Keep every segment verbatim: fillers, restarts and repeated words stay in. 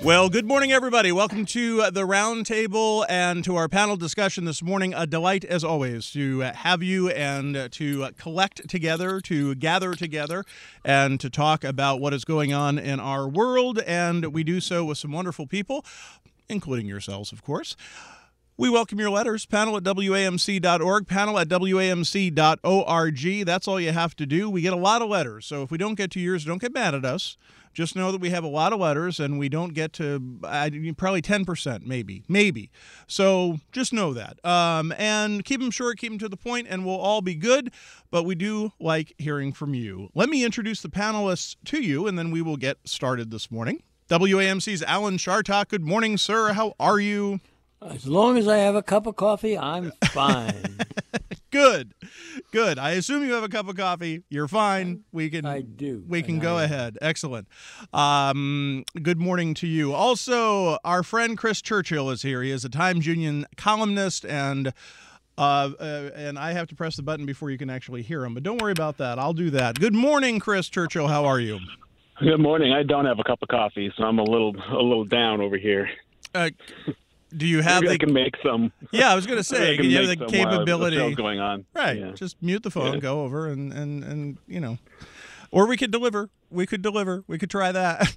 Well, good morning, everybody. Welcome to uh, the Roundtable and to our panel discussion this morning. A delight, as always, to uh, have you and uh, to uh, collect together, to gather together, and to talk about what is going on in our world. And we do so with some wonderful people, including yourselves, of course. We welcome your letters. Panel at W A M C dot org, panel at W A M C dot org. That's all you have to do. We get a lot of letters, so if we don't get to yours, don't get mad at us. Just know that we have a lot of letters, and we don't get to uh, probably ten percent, maybe. Maybe. So just know that. Um, and keep them short, keep them to the point, and we'll all be good. But we do like hearing from you. Let me introduce the panelists to you, and then we will get started this morning. W A M C's Alan Chartock. Good morning, sir. How are you? As long as I have a cup of coffee, I'm fine. Good. Good. I assume you have a cup of coffee. You're fine. We can I do. We can and go I ahead. Excellent. Um, good morning to you. Also, our friend Chris Churchill is here. He is a Times Union columnist, and uh, uh, and I have to press the button before you can actually hear him. But don't worry about that. I'll do that. Good morning, Chris Churchill. How are you? Good morning. I don't have a cup of coffee, so I'm a little a little down over here. Uh, Do you have Maybe the? I can make some. Yeah, I was going to say, can can you have make the some while the capability? show's going on. Right. Yeah. Just mute the phone, Yeah. go over, and, and, and you know, or we could deliver. We could deliver. We could try that.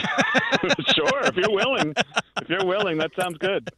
Sure, if you're willing. If you're willing, that sounds good.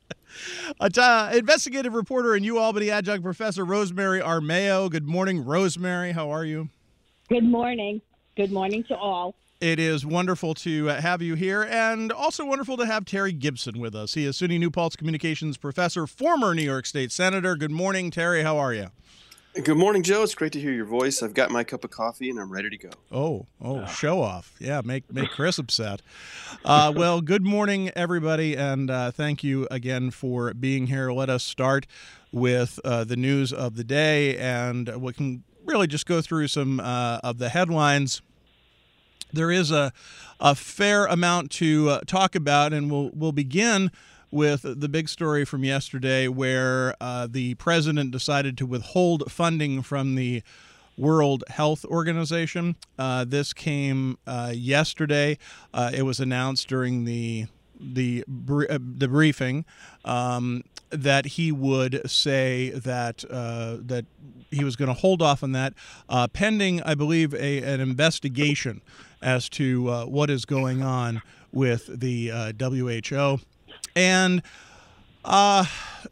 Uh, investigative reporter and UAlbany adjunct professor Rosemary Armao. Good morning, Rosemary. How are you? Good morning. Good morning to all. It is wonderful to uh, have you here, and also wonderful to have Terry Gibson with us. He is SUNY New Paltz communications professor, former New York State Senator. Good morning, Terry. How are you? Good morning, Joe. It's great to hear your voice. I've got my cup of coffee, and I'm ready to go. Oh, oh, show off. Yeah, make make Chris upset. Uh, well, good morning, everybody, and uh, thank you again for being here. Let us start with uh, the news of the day, and we can really just go through some uh, of the headlines. There is a a fair amount to uh, talk about, and we'll we'll begin with the big story from yesterday, where uh, the president decided to withhold funding from the World Health Organization. Uh, this came uh, yesterday. Uh, it was announced during the the uh, the briefing um, that he would say that uh, that he was going to hold off on that, uh, pending, I believe, a an investigation as to uh, what is going on with the uh, W H O. And uh,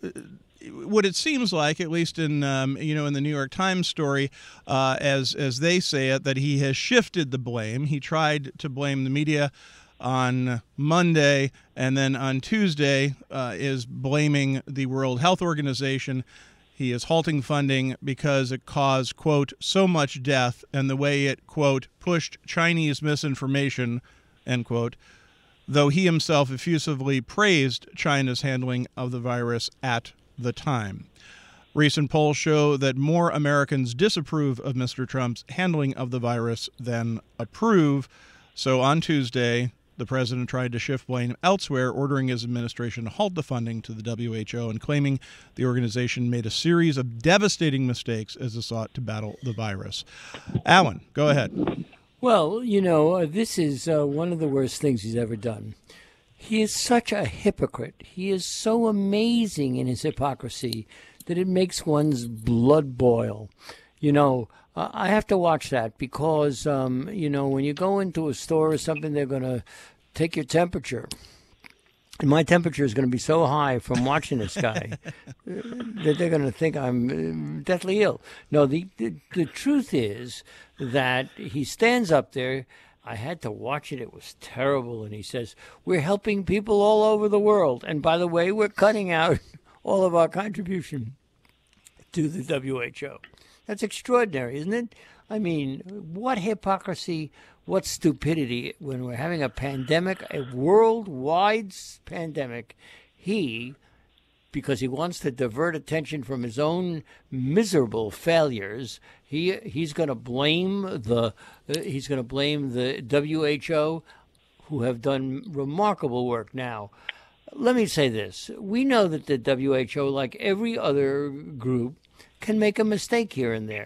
what it seems like, at least in um, you know in the New York Times story, uh, as as they say it, that he has shifted the blame. He tried to blame the media on Monday, and then on Tuesday uh, is blaming the World Health Organization. He is halting funding because it caused, quote, so much death, and the way it, quote, pushed Chinese misinformation, end quote, though he himself effusively praised China's handling of the virus at the time. Recent polls show that more Americans disapprove of Mister Trump's handling of the virus than approve. So on Tuesday, the president tried to shift blame elsewhere, ordering his administration to halt the funding to the W H O and claiming the organization made a series of devastating mistakes as it sought to battle the virus. Alan, go ahead. Well, you know, uh, this is uh, one of the worst things he's ever done. He is such a hypocrite. He is so amazing in his hypocrisy that it makes one's blood boil. You know, uh, I have to watch that because, um, you know, when you go into a store or something, they're going to take your temperature. And my temperature is going to be so high from watching this guy that they're going to think I'm deathly ill. No, the, the the truth is that he stands up there. I had to watch it. It was terrible. And he says, we're helping people all over the world. And by the way, we're cutting out all of our contribution to the W H O. That's extraordinary, isn't it? I mean, what hypocrisy, what stupidity when we're having a pandemic, a worldwide pandemic. He, because he wants to divert attention from his own miserable failures, he he's going to blame the uh, he's going to blame the W H O, who have done remarkable work now. Let me say this. We know that the W H O, like every other group, can make a mistake here and there.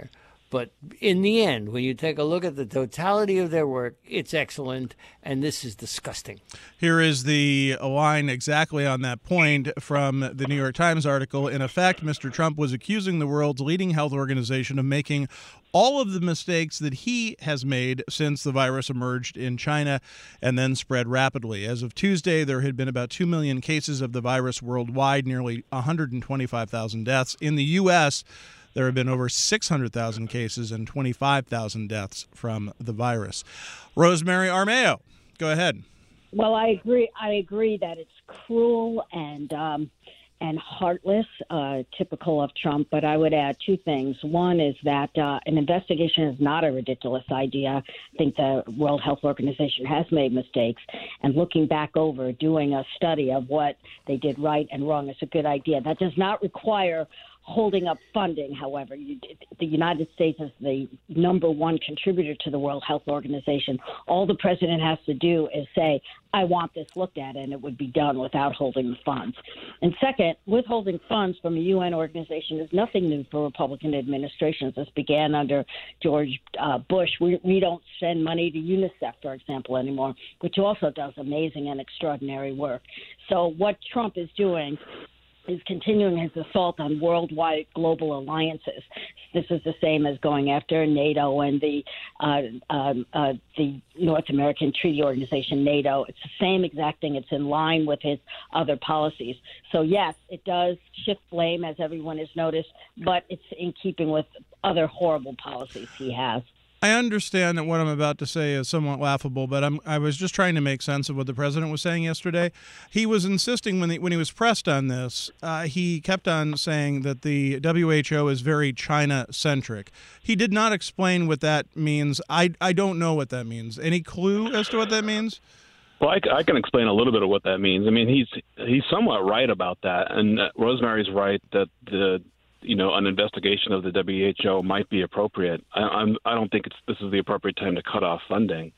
But in the end, when you take a look at the totality of their work, it's excellent, and this is disgusting. Here is the line exactly on that point from the New York Times article. In effect, Mister Trump was accusing the world's leading health organization of making all of the mistakes that he has made since the virus emerged in China and then spread rapidly. As of Tuesday, there had been about two million cases of the virus worldwide, nearly one hundred twenty-five thousand deaths. In the U S, there have been over six hundred thousand cases and twenty-five thousand deaths from the virus. Rosemary Armao, go ahead. Well, I agree. I agree that it's cruel and um, and heartless, uh, typical of Trump. But I would add two things. One is that uh, an investigation is not a ridiculous idea. I think the World Health Organization has made mistakes, and looking back over, doing a study of what they did right and wrong is a good idea. That does not require holding up funding, however. You, the United States is the number one contributor to the World Health Organization. All the president has to do is say, I want this looked at, and it would be done without holding the funds. And second, withholding funds from a U N organization is nothing new for Republican administrations. This began under George uh, Bush. We, we don't send money to UNICEF, for example, anymore, which also does amazing and extraordinary work. So what Trump is doing is continuing his assault on worldwide global alliances. This is the same as going after NATO and the uh, um, uh, the North American Treaty Organization, NATO. It's the same exact thing. It's in line with his other policies. So, yes, it does shift blame, as everyone has noticed, but it's in keeping with other horrible policies he has. I understand that what I'm about to say is somewhat laughable, but I'm, I was just trying to make sense of what the president was saying yesterday. He was insisting when he, when he was pressed on this, uh, he kept on saying that the W H O is very China-centric. He did not explain what that means. I, I don't know what that means. Any clue as to what that means? Well, I, I can explain a little bit of what that means. I mean, he's he's somewhat right about that, and uh, Rosemary's right that the you know, an investigation of the W H O might be appropriate. I, I'm, I don't think it's, this is the appropriate time to cut off funding.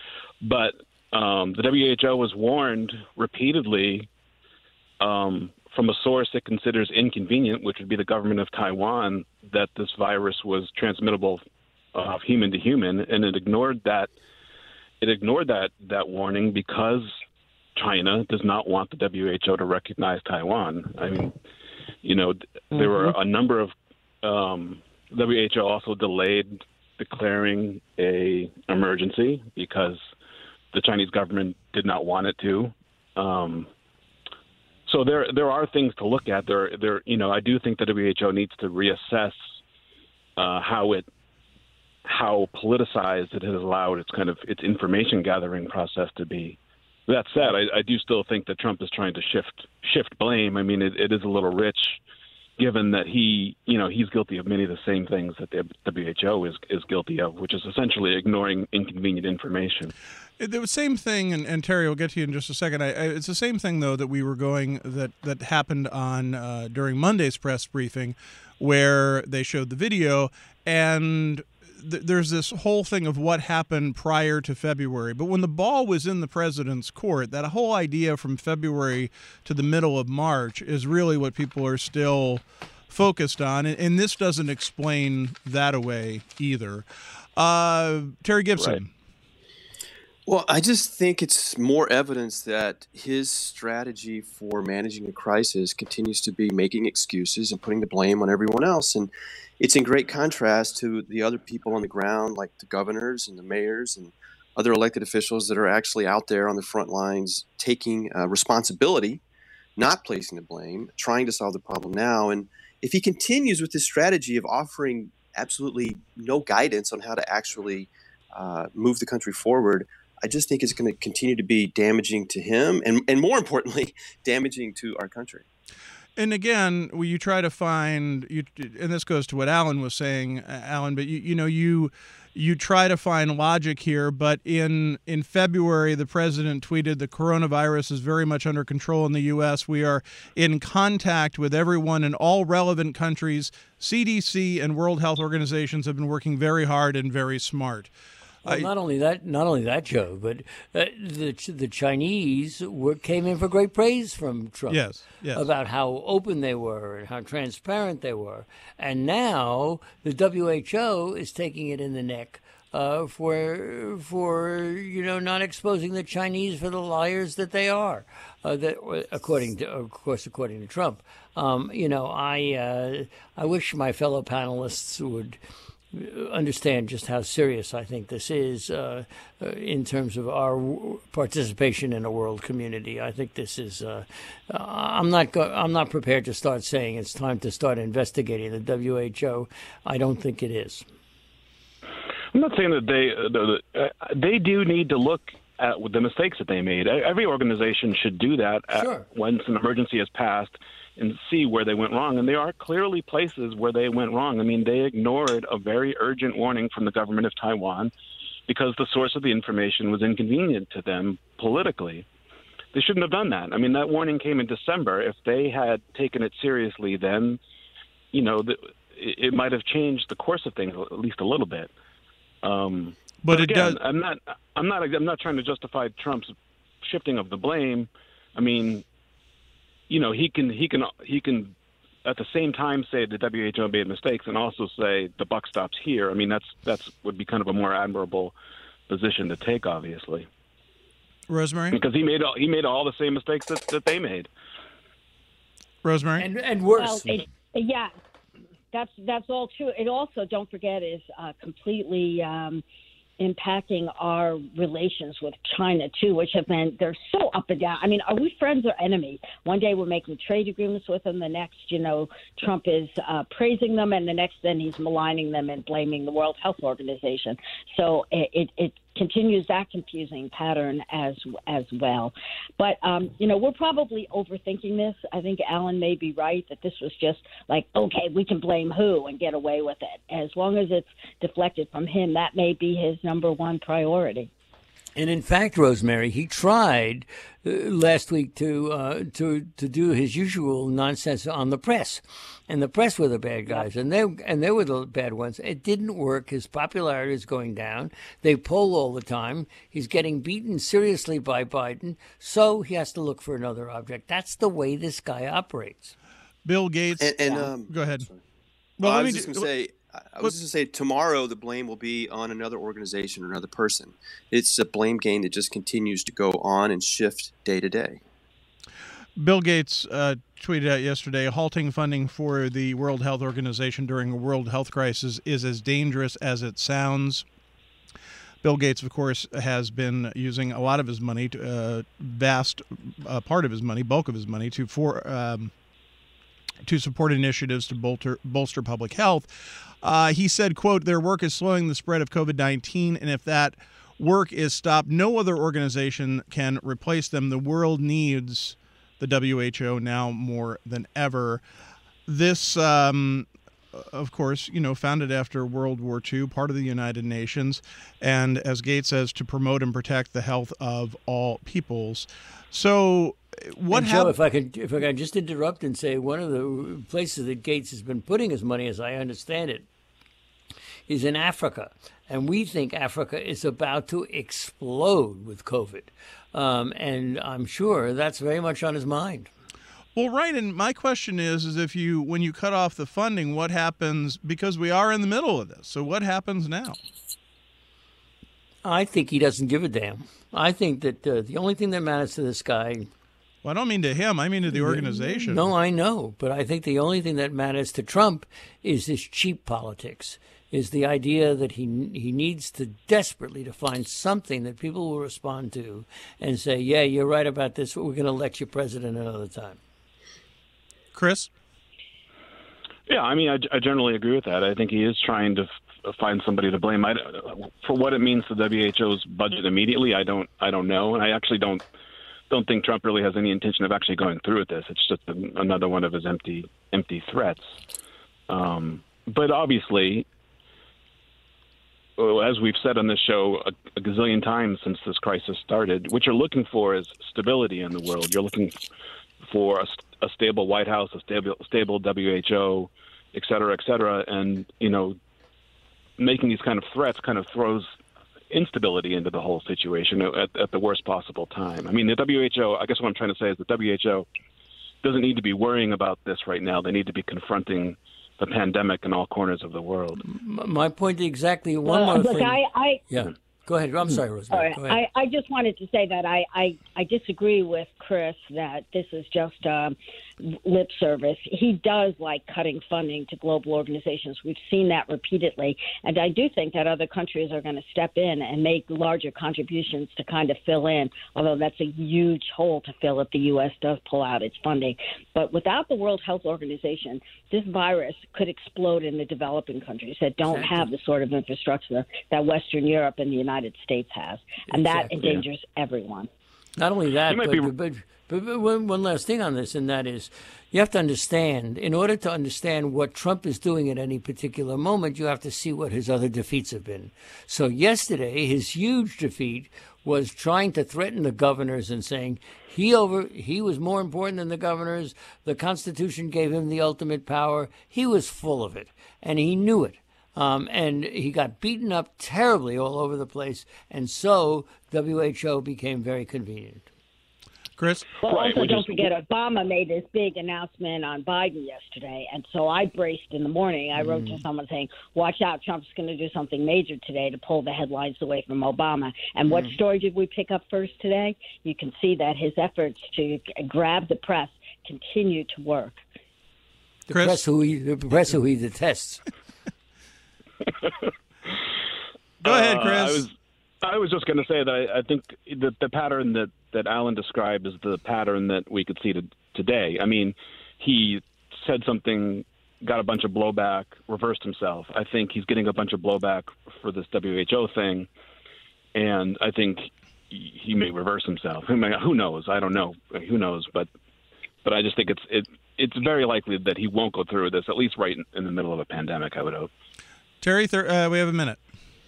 But um, the W H O was warned repeatedly um, from a source it considers inconvenient, which would be the government of Taiwan, that this virus was transmittable uh, human to human, and it ignored that. It ignored that that warning because China does not want the W H O to recognize Taiwan. I mean, you know, mm-hmm. there were a number of um, W H O also delayed declaring a emergency because the Chinese government did not want it to. Um, so there there are things to look at. There there you know I do think the W H O needs to reassess uh, how it how politicized it has allowed its kind of its information gathering process to be. That said, I, I do still think that Trump is trying to shift shift blame. I mean, it, it is a little rich, given that he, you know, he's guilty of many of the same things that the W H O is is guilty of, which is essentially ignoring inconvenient information. The same thing, and, and Terry, we'll get to you in just a second. I, I, it's the same thing, though, that we were going that that happened on uh, during Monday's press briefing, where they showed the video and. There's this whole thing of what happened prior to February. But when the ball was in the president's court, that whole idea from February to the middle of March is really what people are still focused on. And, and this doesn't explain that away either. Uh, Terry Gibson. Right. Well, I just think it's more evidence that his strategy for managing a crisis continues to be making excuses and putting the blame on everyone else. And it's in great contrast to the other people on the ground, like the governors and the mayors and other elected officials that are actually out there on the front lines taking uh, responsibility, not placing the blame, trying to solve the problem now. And if he continues with this strategy of offering absolutely no guidance on how to actually uh, move the country forward, I just think it's going to continue to be damaging to him and, and more importantly, damaging to our country. And again, when you try to find, you, and this goes to what Alan was saying, Alan, but you, you know, you you try to find logic here. But in in February, the president tweeted the coronavirus is very much under control in the U S. We are in contact with everyone in all relevant countries. C D C and World Health Organizations have been working very hard and very smart. Well, I, not only that, not only that, Joe, but uh, the the Chinese were came in for great praise from Trump. Yes, yes. About how open they were and how transparent they were, and now the W H O is taking it in the neck uh, for for you know not exposing the Chinese for the liars that they are. Uh, that according to, of course, according to Trump. Um, you know, I uh, I wish my fellow panelists would understand just how serious I think this is uh, uh, in terms of our w- participation in a world community. I think this is. Uh, uh, I'm not. Go- I'm not prepared to start saying it's time to start investigating the W H O. I don't think it is. I'm not saying that they uh, they do need to look at the mistakes that they made. Every organization should do that Sure. at, once an emergency has passed, and see where they went wrong. And there are clearly places where they went wrong. I mean, they ignored a very urgent warning from the government of Taiwan because the source of the information was inconvenient to them politically. They shouldn't have done that. I mean, that warning came in December. If they had taken it seriously then, you know, the, it, it might have changed the course of things at least a little bit. Um, but, but it again, does. I'm not. I'm not. I'm not trying to justify Trump's shifting of the blame. I mean, you know, he can. He can. He can. At the same time, say the W H O made mistakes, and also say the buck stops here. I mean, that's that's would be kind of a more admirable position to take, obviously. Rosemary, because he made all he made all the same mistakes that, that they made. Rosemary, and and worse. Well, it, yeah, that's that's all true. It also, don't forget, is uh, completely um, impacting our relations with China too, which have been they're so up and down. I mean, are we friends or enemies? One day we're making trade agreements with them, the next, you know, Trump is uh, praising them, and the next then he's maligning them and blaming the World Health Organization. So it it, it continues that confusing pattern as as well. But um, you know, we're probably overthinking this. I think Alan may be right that this was just like, okay, we can blame who and get away with it. As long as it's deflected from him, that may be his number one priority. And in fact, Rosemary, he tried uh, last week to uh, to to do his usual nonsense on the press, and the press were the bad guys, and they and they were the bad ones. It didn't work. His popularity is going down. They poll all the time. He's getting beaten seriously by Biden, so he has to look for another object. That's the way this guy operates. Bill Gates. And, and um, go ahead. Well, Well, I let was me just do- going to say. I was just going to say tomorrow the blame will be on another organization or another person. It's a blame game that just continues to go on and shift day to day. Bill Gates uh, tweeted out yesterday, halting funding for the World Health Organization during a world health crisis is as dangerous as it sounds. Bill Gates, of course, has been using a lot of his money, to, uh, vast uh, part of his money, bulk of his money, to for um, to support initiatives to bolster, bolster public health. Uh, he said, quote, their work is slowing the spread of COVID nineteen, and if that work is stopped, no other organization can replace them. The world needs the W H O now more than ever. This, um, of course, you know, founded after World War Two, part of the United Nations, and as Gates says, to promote and protect the health of all peoples. So what and Joe, happened? if I could, if I could just interrupt and say, one of the places that Gates has been putting his money, as I understand it, is in Africa. And we think Africa is about to explode with COVID. Um, and I'm sure that's very much on his mind. Well, right. And my question is, is if you, when you cut off the funding, what happens? Because we are in the middle of this. So what happens now? I think he doesn't give a damn. I think that uh, the only thing that matters to this guy. Well, I don't mean to him. I mean to the organization. No, I know. But I think the only thing that matters to Trump is this cheap politics, is the idea that he he needs to desperately to find something that people will respond to and say, yeah, you're right about this. We're going to elect you president another time. Chris? Yeah, I mean, I, I generally agree with that. I think he is trying to f- find somebody to blame. I, for what it means to W H O's budget immediately, I don't I don't know. And I actually don't don't think Trump really has any intention of actually going through with this. It's just a, another one of his empty empty threats. Um, but obviously, as we've said on this show a, a gazillion times since this crisis started, what you're looking for is stability in the world. You're looking for a, a stable White House, a stable, stable W H O, et cetera, et cetera. And, you know, making these kind of threats kind of throws instability into the whole situation at, at the worst possible time. I mean, the W H O, I guess what I'm trying to say is the W H O doesn't need to be worrying about this right now. They need to be confronting the pandemic in all corners of the world. My point exactly. One uh, more look, thing. I, I, yeah. Go ahead. I'm sorry, Rosemary. All Go right. ahead. I, I just wanted to say that I, I, I disagree with Chris that this is just um, lip service. He does like cutting funding to global organizations. We've seen that repeatedly. And I do think that other countries are going to step in and make larger contributions to kind of fill in, although that's a huge hole to fill if the U S does pull out its funding. But without the World Health Organization, this virus could explode in the developing countries that don't Exactly. have the sort of infrastructure that Western Europe and the United States has. And Exactly. that endangers everyone. Not only that, You might but, be- but, but, but one, one last thing on this, and that is you have to understand, in order to understand what Trump is doing at any particular moment, you have to see what his other defeats have been. So yesterday, his huge defeat was trying to threaten the governors and saying he over he was more important than the governors. The Constitution gave him the ultimate power. He was full of it, and he knew it. Um, and he got beaten up terribly all over the place, and so W H O became very convenient. Chris? Well, Right, also which don't is- forget, Obama made this big announcement on Biden yesterday, and so I braced in the morning. I wrote to someone saying, watch out, Trump's going to do something major today to pull the headlines away from Obama. And what story did we pick up first today? You can see that his efforts to grab the press continue to work. The Chris? press who he, the press who he detests. Go ahead, Uh, Chris. I was I was just going to say that I, I think that the pattern that, that Alan described is the pattern that we could see to, today. I mean, he said something, got a bunch of blowback, reversed himself. I think he's getting a bunch of blowback for this W H O thing, and I think he, he may reverse himself. I mean, who knows? I don't know. Who knows? But but I just think it's it it's very likely that he won't go through this, at least right in, in the middle of a pandemic, I would hope. Terry, th- uh, we have a minute.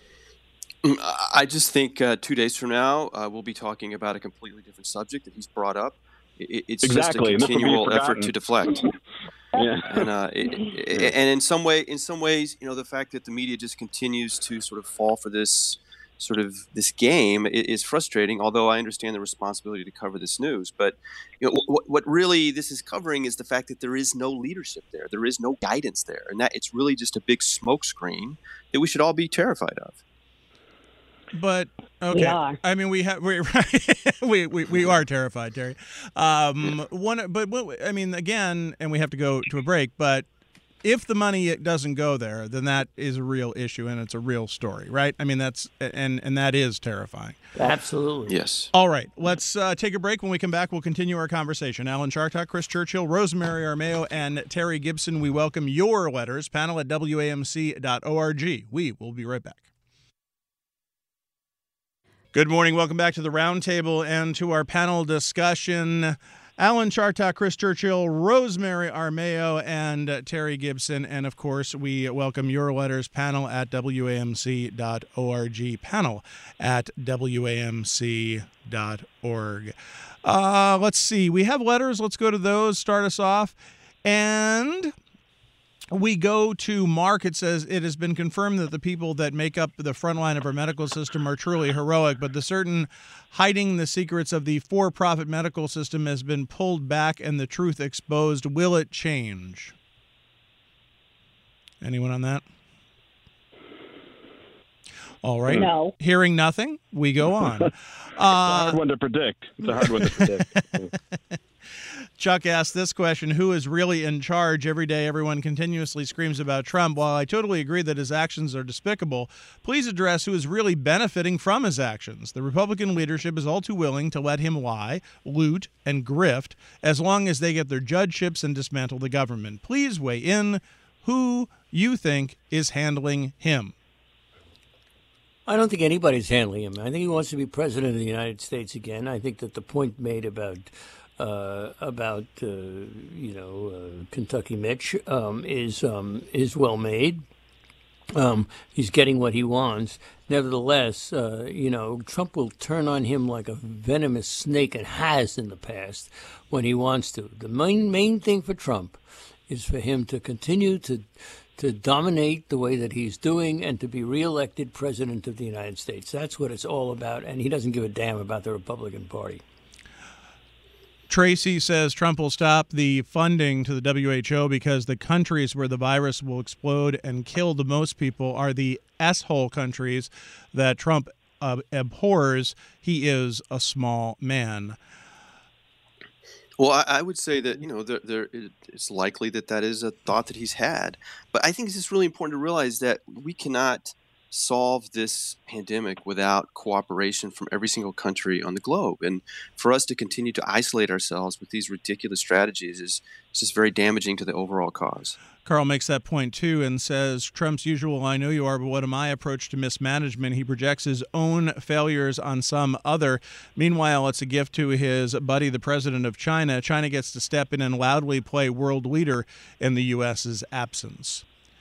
I just think uh, two days from now uh, we'll be talking about a completely different subject that he's brought up. It, it's Exactly, and just this a will be continual effort forgotten. to deflect. Yeah. And uh, it, it, and in some way, in some ways, you know, the fact that the media just continues to sort of fall for this sort of this game is frustrating. Although I understand the responsibility to cover this news, but you know, what, what really this is covering is the fact that there is no leadership there, there is no guidance there, and that it's really just a big smokescreen that we should all be terrified of. But okay, We are. I mean, we have we we, we we are terrified, Terry. Um, one, but what, I mean, again, and we have to go to a break. But if the money doesn't go there, then that is a real issue and it's a real story, right? I mean, that's and and that is terrifying. Absolutely. Yes. All right, let's uh, take a break. When we come back, we'll continue our conversation. Alan Chartock, Chris Churchill, Rosemary Armeo, and Terry Gibson. We welcome your letters. Panel at W A M C dot org. We will be right back. Good morning. Welcome back to the Roundtable and to our panel discussion. Alan Chartock, Chris Churchill, Rosemary Armeo, and uh, Terry Gibson. And, of course, we welcome your letters, panel at W A M C dot org, panel at W A M C dot org. Uh, let's see. We have letters. Let's go to those. Start us off. And we go to Mark. It says, it has been confirmed that the people that make up the front line of our medical system are truly heroic, but the certain hiding the secrets of the for-profit medical system has been pulled back and the truth exposed. Will it change? Anyone on that? All right. No. Hearing nothing, we go on. It's a Uh, hard one to predict. It's a hard one to predict. Chuck asked this question, who is really in charge? Every day everyone continuously screams about Trump. While I totally agree that his actions are despicable, please address who is really benefiting from his actions. The Republican leadership is all too willing to let him lie, loot, and grift as long as they get their judgeships and dismantle the government. Please weigh in who you think is handling him. I don't think anybody's handling him. I think he wants to be president of the United States again. I think that the point made about uh, about uh, you know uh, Kentucky Mitch um, is um, is well made. Um, he's getting what he wants. Nevertheless, uh, you know, Trump will turn on him like a venomous snake and has in the past when he wants to. The main main thing for Trump is for him to continue to to dominate the way that he's doing and to be reelected president of the United States. That's what it's all about, and he doesn't give a damn about the Republican Party. Tracy says Trump will stop the funding to the W H O because the countries where the virus will explode and kill the most people are the S-hole countries that Trump uh, abhors. He is a small man. Well, I, I would say that, you know, there, there, it's likely that that is a thought that he's had. But I think it's just really important to realize that we cannot solve this pandemic without cooperation from every single country on the globe. And for us to continue to isolate ourselves with these ridiculous strategies is just very damaging to the overall cause. Carl makes that point, too, and says, Trump's usual, I know you are, but what am I approach to mismanagement? He projects his own failures on some other. Meanwhile, it's a gift to his buddy, the president of China. China gets to step in and loudly play world leader in the U S's absence.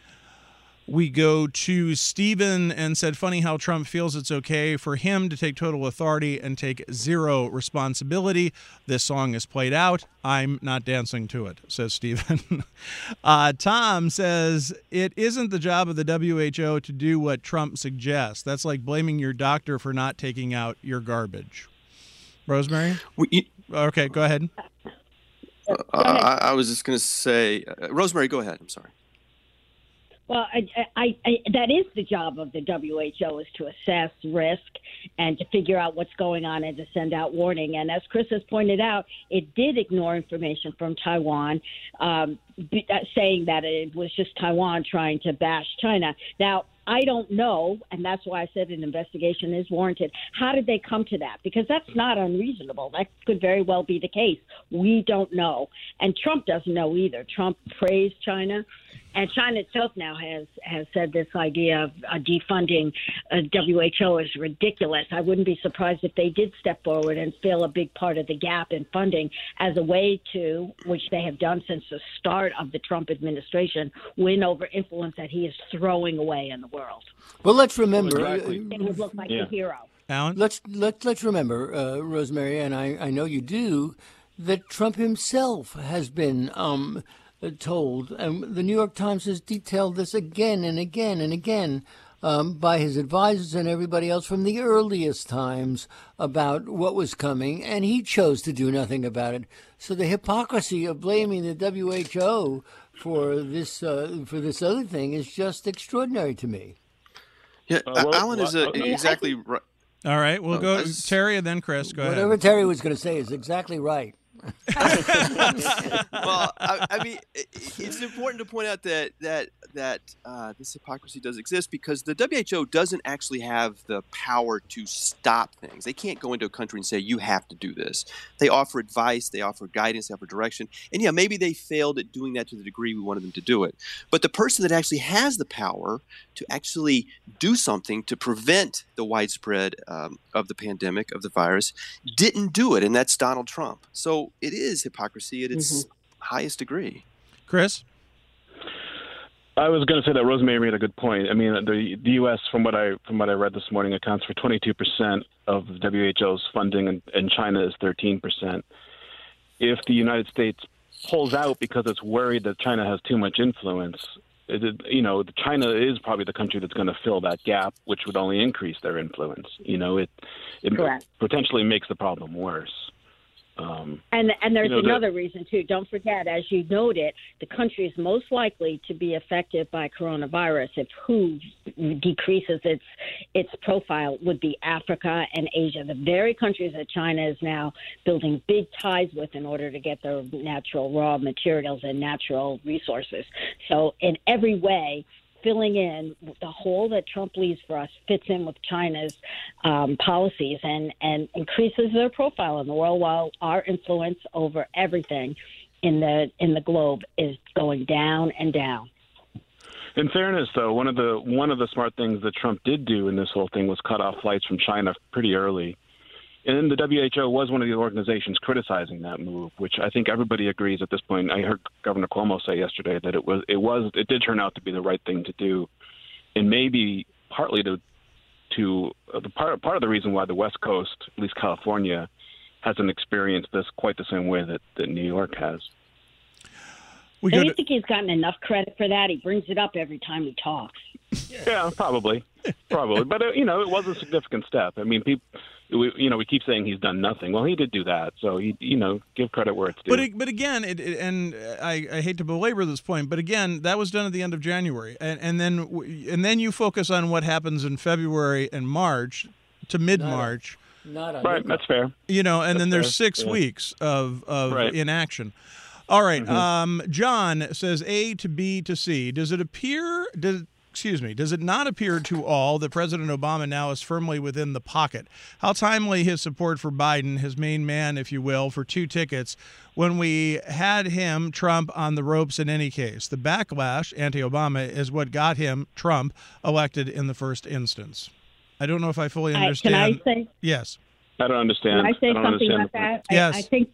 We go to Stephen and said, funny how Trump feels it's okay for him to take total authority and take zero responsibility. This song is played out. I'm not dancing to it, says Stephen. uh, Tom says, it isn't the job of the W H O to do what Trump suggests. That's like blaming your doctor for not taking out your garbage. Rosemary? We, okay, go ahead. Uh, I, I was just going to say, uh, Rosemary, go ahead. I'm sorry. Well, I, I, I, that is the job of the W H O, is to assess risk and to figure out what's going on and to send out warning. And as Chris has pointed out, it did ignore information from Taiwan, um, saying that it was just Taiwan trying to bash China. Now, I don't know, and that's why I said an investigation is warranted. How did they come to that? Because that's not unreasonable. That could very well be the case. We don't know. And Trump doesn't know either. Trump praised China. And China itself now has, has said this idea of uh, defunding uh, W H O is ridiculous. I wouldn't be surprised if they did step forward and fill a big part of the gap in funding as a way to, which they have done since the start of the Trump administration, win over influence that he is throwing away in the world. Well, let's remember. Exactly. It would look like Yeah. a hero. Alan? Let's let let's remember, uh, Rosemary, and I, I know you do, that Trump himself has been um, told, and the New York Times has detailed this again and again and again um, by his advisors and everybody else from the earliest times about what was coming, and he chose to do nothing about it. So the hypocrisy of blaming the W H O for this uh, for this other thing is just extraordinary to me. Yeah, Uh, well, Alan is uh, well, okay. exactly right. All right, we'll Oh, go I just- Terry and then Chris. Go Whatever ahead. Terry was going to say is exactly right. Well, I, I mean, it, it's important to point out that that that uh, this hypocrisy does exist because the W H O doesn't actually have the power to stop things. They can't go into a country and say you have to do this. They offer advice, they offer guidance, they offer direction, and yeah, maybe they failed at doing that to the degree we wanted them to do it. But the person that actually has the power to actually do something to prevent the widespread um, of the pandemic, of the virus, didn't do it, and that's Donald Trump. So it is hypocrisy at its mm-hmm. highest degree. Chris? I was going to say that Rosemary made a good point. I mean, the the U S, from what I from what I read this morning, accounts for twenty-two percent of the W H O's funding, and, and China is thirteen percent. If the United States pulls out because it's worried that China has too much influence, it, you know, China is probably the country that's going to fill that gap, which would only increase their influence. You know, it it Correct. potentially makes the problem worse. Um, And and there's you know, another the, reason too. Don't forget, as you noted, the countries most likely to be affected by coronavirus, if W H O decreases its its profile, would be Africa and Asia, the very countries that China is now building big ties with in order to get their natural raw materials and natural resources. So in every way, filling in the hole that Trump leaves for us fits in with China's um, policies and, and increases their profile in the world, while our influence over everything in the in the globe is going down and down. In fairness, though, one of the one of the smart things that Trump did do in this whole thing was cut off flights from China pretty early. And the W H O was one of the organizations criticizing that move, which I think everybody agrees at this point. I heard Governor Cuomo say yesterday that it was it was it did turn out to be the right thing to do, and maybe partly to to uh, the part part of the reason why the West Coast, at least California, hasn't experienced this quite the same way that, that New York has. We I go don't to, think he's gotten enough credit for that. He brings it up every time he talks. Yeah, probably, probably. But uh, you know, it was a significant step. I mean, people, we, you know, we keep saying he's done nothing. Well, he did do that. So he, you know, give credit where it's due. but it, but again, it, it, and I, I hate to belabor this point, but again, that was done at the end of January, and and then w- and then you focus on what happens in February and March to mid March. Not a Right, that's fair. You know, and That's then there's fair. six Yeah. weeks of, of Right. inaction. All right. Mhm. Um, John says A to B to C. Does it appear, does, excuse me, does it not appear to all that President Obama now is firmly within the pocket? How timely his support for Biden, his main man, if you will, for two tickets, when we had him, Trump, on the ropes in any case? The backlash, anti-Obama, is what got him, Trump, elected in the first instance. I don't know if I fully I, understand. can I say? Yes. I don't understand. Can I say don't something understand about the- that? Yes. I, I think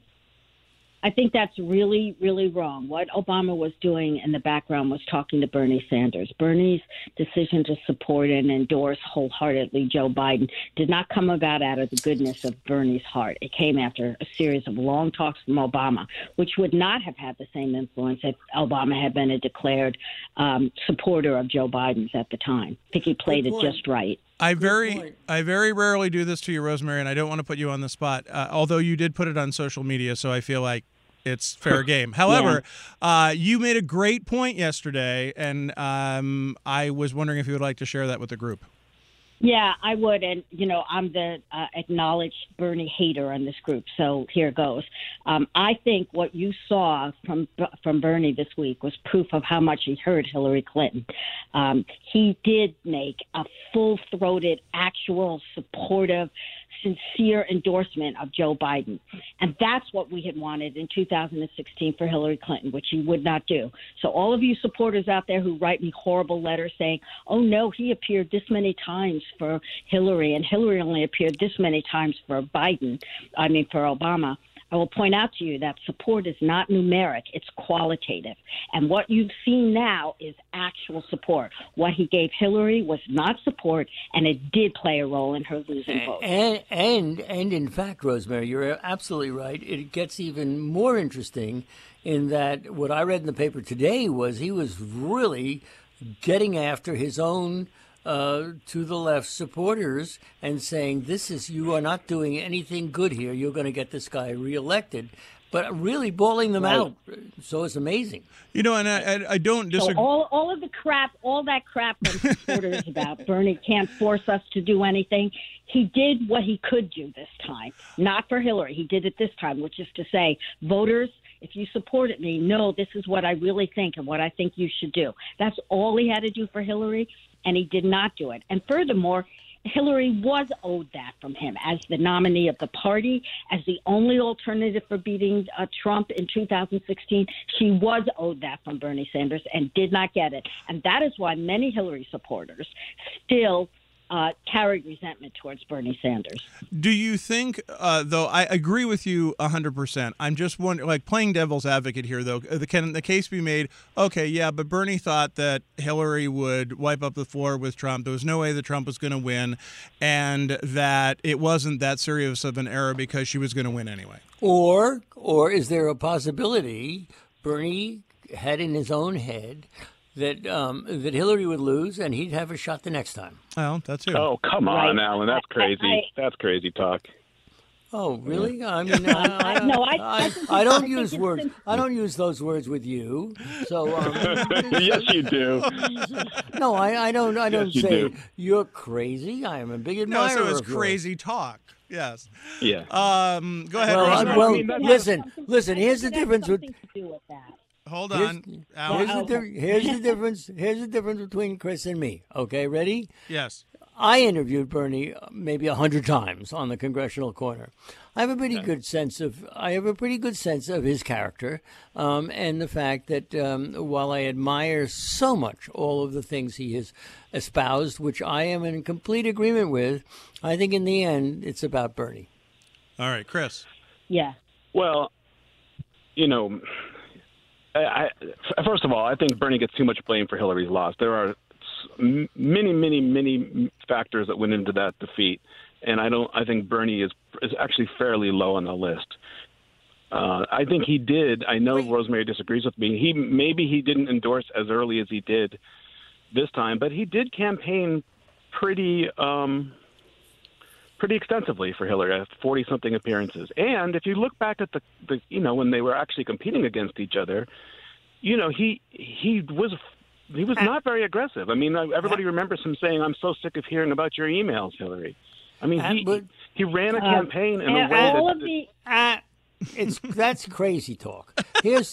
I think that's really, really wrong. What Obama was doing in the background was talking to Bernie Sanders. Bernie's decision to support and endorse wholeheartedly Joe Biden did not come about out of the goodness of Bernie's heart. It came after a series of long talks from Obama, which would not have had the same influence if Obama had been a declared um, supporter of Joe Biden's at the time. I think he played Good it point. just right. I very, point. I very rarely do this to you, Rosemary, and I don't want to put you on the spot. Uh, although you did put it on social media, so I feel like it's fair game. However, uh, you made a great point yesterday, and um, I was wondering if you would like to share that with the group. Yeah, I would. And, you know, I'm the uh, acknowledged Bernie hater on this group. So here goes. Um, I think what you saw from from Bernie this week was proof of how much he heard Hillary Clinton. Um, he did make a full-throated, actual, supportive, sincere endorsement of Joe Biden. And that's what we had wanted in two thousand sixteen for Hillary Clinton, which he would not do. So all of you supporters out there who write me horrible letters saying, oh, no, he appeared this many times for Hillary, and Hillary only appeared this many times for Biden, I mean, for Obama, I will point out to you that support is not numeric, it's qualitative. And what you've seen now is actual support. What he gave Hillary was not support, and it did play a role in her losing votes. And, and, and in fact, Rosemary, you're absolutely right. It gets even more interesting in that what I read in the paper today was he was really getting after his own uh, to the left supporters and saying, this is, you are not doing anything good here. You're going to get this guy reelected. But really bawling them Right. out. So it's amazing. You know, and I, I, I don't disagree. So all, all of the crap, all that crap from supporters about Bernie can't force us to do anything. He did what he could do this time, not for Hillary. He did it this time, which is to say, voters, if you supported me, know this is what I really think and what I think you should do. That's all he had to do for Hillary, and he did not do it. And furthermore, Hillary was owed that from him as the nominee of the party, as the only alternative for beating uh, Trump in two thousand sixteen. She was owed that from Bernie Sanders and did not get it. And that is why many Hillary supporters still uh, carried resentment towards Bernie Sanders. Do you think, uh, though, I agree with you one hundred percent. I'm just wondering, like playing devil's advocate here, though, the, can the case be made, okay, yeah, but Bernie thought that Hillary would wipe up the floor with Trump. There was no way that Trump was going to win, and that it wasn't that serious of an error because she was going to win anyway. Or, or is there a possibility Bernie had in his own head that um, that Hillary would lose and he'd have a shot the next time? Well, that's it. Oh, come on, Right. Alan. That's I- crazy. I- That's crazy talk. Oh, really? I mean, I, I, No, I- I, I think I it's- I don't think use it's words. sim- I don't use those words with you. So um, Yes, you do. no, I, I don't. I don't Yes, you say do. you're crazy. I am a big No, admirer so it's of yours. crazy talk. Yes. Yeah. Um, go ahead, Well, uh, Rosemary. well, I mean, that's- listen, listen. I Here's the think it has difference with something to do with that. Hold here's, on. Alan. here's, the, di- here's the difference. Here's the difference between Chris and me. Okay, ready? Yes. I interviewed Bernie uh, maybe a hundred times on the Congressional Corner. I have a pretty good sense of I have a pretty good sense of his character, um, and the fact that um, while I admire so much all of the things he has espoused, which I am in complete agreement with, I think in the end it's about Bernie. All right, Chris. Yeah. Well, you know, I, I, first of all, I think Bernie gets too much blame for Hillary's loss. There are m- many, many, many factors that went into that defeat, and I don't. I think Bernie is is actually fairly low on the list. Uh, I think he did. I know Rosemary disagrees with me. He maybe he didn't endorse as early as he did this time, but he did campaign pretty um, pretty extensively for Hillary, forty-something appearances. And if you look back at the, the, you know, when they were actually competing against each other, you know, he he was he was not very aggressive. I mean, everybody remembers him saying, "I'm so sick of hearing about your emails, Hillary." I mean, he he ran a campaign in a way all that. Of the, uh, it's that's crazy talk. Here's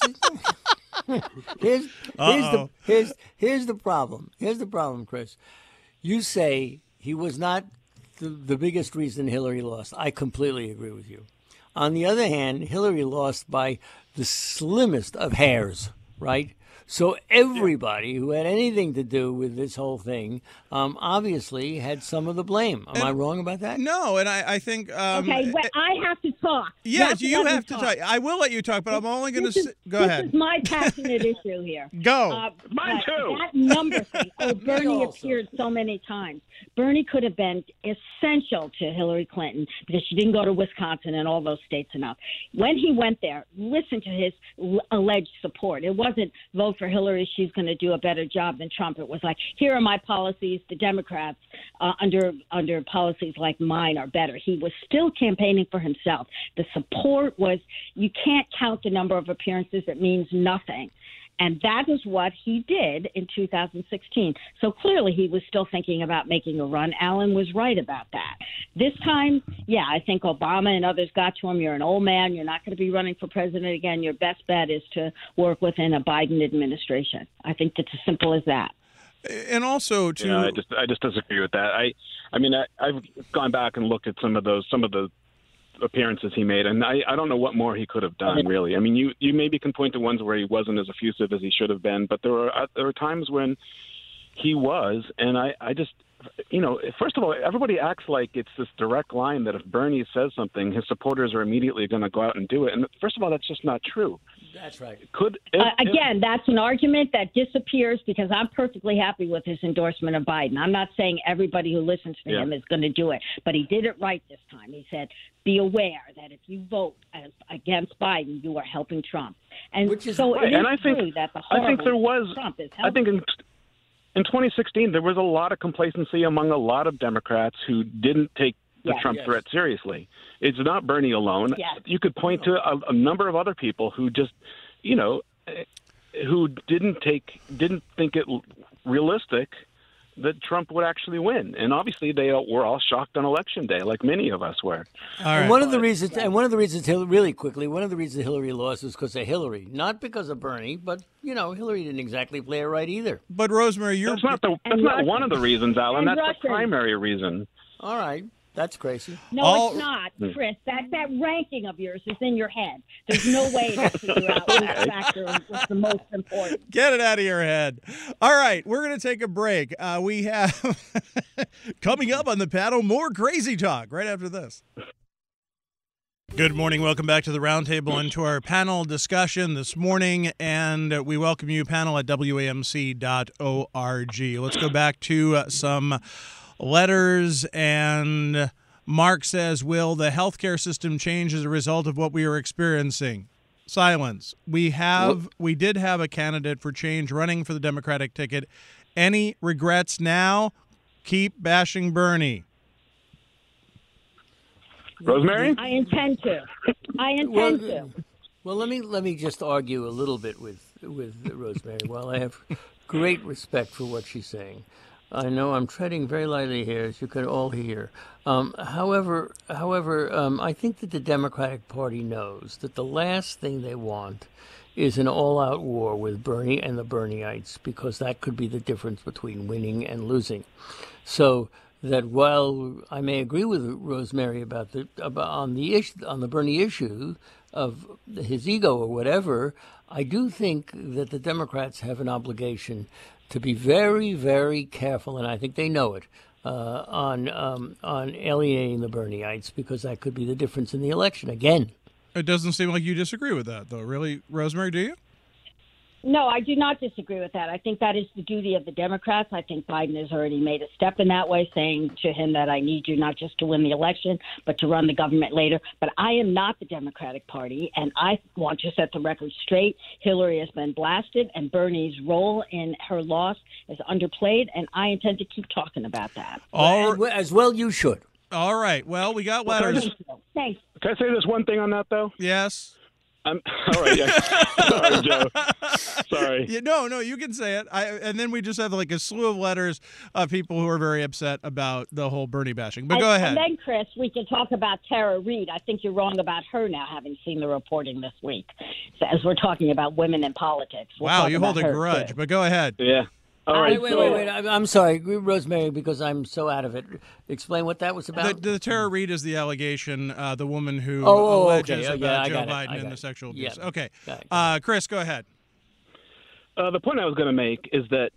here's here's the here's here's the problem. Here's the problem, Chris. You say he was not the, the biggest reason Hillary lost. I completely agree with you. On the other hand, Hillary lost by the slimmest of hairs, right? So everybody who had anything to do with this whole thing um, obviously had some of the blame. Am and, I wrong about that? No, and I, I think... Um, okay, well, I have to talk. Yes, you have, you to, have to to talk. talk. I will let you talk, but I'm only going to... Go this ahead. This is my passionate issue here. Go. Uh, Mine too. That number thing. Oh, Bernie also. appeared so many times. Bernie could have been essential to Hillary Clinton because she didn't go to Wisconsin and all those states enough. When he went there, listen to his l- alleged support. It wasn't vote for Hillary, she's going to do a better job than Trump. It was like, here are my policies. The Democrats uh, under under policies like mine are better. He was still campaigning for himself. The support was, you can't count the number of appearances. It means nothing. And that is what he did in two thousand sixteen. So clearly he was still thinking about making a run. Alan was right about that. This time, yeah, I think Obama and others got to him. You're an old man. You're not going to be running for president again. Your best bet is to work within a Biden administration. I think it's as simple as that. And also to... Yeah, I just I just disagree with that. I I mean, I, I've gone back and looked at some of those, some of the appearances he made, and I, I don't know what more he could have done, really. I mean, you, you maybe can point to ones where he wasn't as effusive as he should have been, but there were uh, there were times when he was, and I, I just, you know, first of all, everybody acts like it's this direct line that if Bernie says something, his supporters are immediately going to go out and do it. And first of all, that's just not true. That's right. Could if, uh, again, that's an argument that disappears because I'm perfectly happy with his endorsement of Biden. I'm not saying everybody who listens to Yeah. him is going to do it, but he did it right this time. He said, be aware that if you vote as, against Biden, you are helping Trump. And Which is so right. it is And I think- true that the I think there was- Trump is I helping. think in, in twenty sixteen, there was a lot of complacency among a lot of Democrats who didn't take the Yes. Trump Yes. threat seriously. It's not Bernie alone. Yes. You could point to a, a number of other people who just, you know, eh, who didn't take, didn't think it realistic that Trump would actually win. And obviously they were all shocked on election day, like many of us were. All right. And one of the reasons, and one of the reasons, Hil- really quickly, one of the reasons Hillary lost is because of Hillary, not because of Bernie. But you know, Hillary didn't exactly play it right either. But Rosemary, you're... That's not the that's And not Russian. one of the reasons, Alan. And That's Russian. the primary reason. All right, that's crazy. No, All- it's not, Chris. That that ranking of yours is in your head. There's no way to figure out which factor was the most important. Get it out of your head. All right, we're going to take a break. Uh, we have coming up on the panel more crazy talk right after this. Good morning. Welcome back to the Roundtable and to our panel discussion this morning. And we welcome you, panel at W A M C dot org. Let's go back to uh, some letters. And Mark says, will the healthcare system change as a result of what we are experiencing? Silence. We have, we did have a candidate for change running for the Democratic ticket. Any regrets now? Keep bashing Bernie. Rosemary? I intend to. I intend Well, to. well, let me let me just argue a little bit with with Rosemary. While I have great respect for what she's saying, I know I'm treading very lightly here, as you can all hear. Um, however, however, um, I think that the Democratic Party knows that the last thing they want is an all-out war with Bernie and the Bernieites, because that could be the difference between winning and losing. So that while I may agree with Rosemary about the about on the issue on the Bernie issue of his ego or whatever, I do think that the Democrats have an obligation to be very, very careful, and I think they know it, uh, on um, on alienating the Bernieites, because that could be the difference in the election again. It doesn't seem like you disagree with that, though. Really, Rosemary, do you? No, I do not disagree with that. I think that is the duty of the Democrats. I think Biden has already made a step in that way, saying to him that I need you not just to win the election, but to run the government later. But I am not the Democratic Party, and I want to set the record straight. Hillary has been blasted, and Bernie's role in her loss is underplayed, and I intend to keep talking about that. All And as well you should. All right. Well, we got letters. Thank you. Thanks. Can I say this one thing on that, though? Yes. I'm, all right, yeah. Sorry, Joe. Sorry. Yeah, no, no, you can say it. I, and then we just have like a slew of letters of people who are very upset about the whole Bernie bashing. But and, go ahead. And then, Chris, we can talk about Tara Reid. I think you're wrong about her now, having seen the reporting this week. So, as we're talking about women in politics. We'll wow, talk you about hold a her, grudge. too. But go ahead. Yeah. All right. Wait, wait, so, wait, wait. I'm, I'm sorry, Rosemary, because I'm so out of it. Explain what that was about. The, the Tara Reid is the allegation, uh, the woman who Oh, oh, alleges okay. Oh, yeah, about I Joe got it. Biden I and got the it. sexual abuse. Yeah. Okay. Got it. Uh, Chris, go ahead. Uh, the point I was going to make is that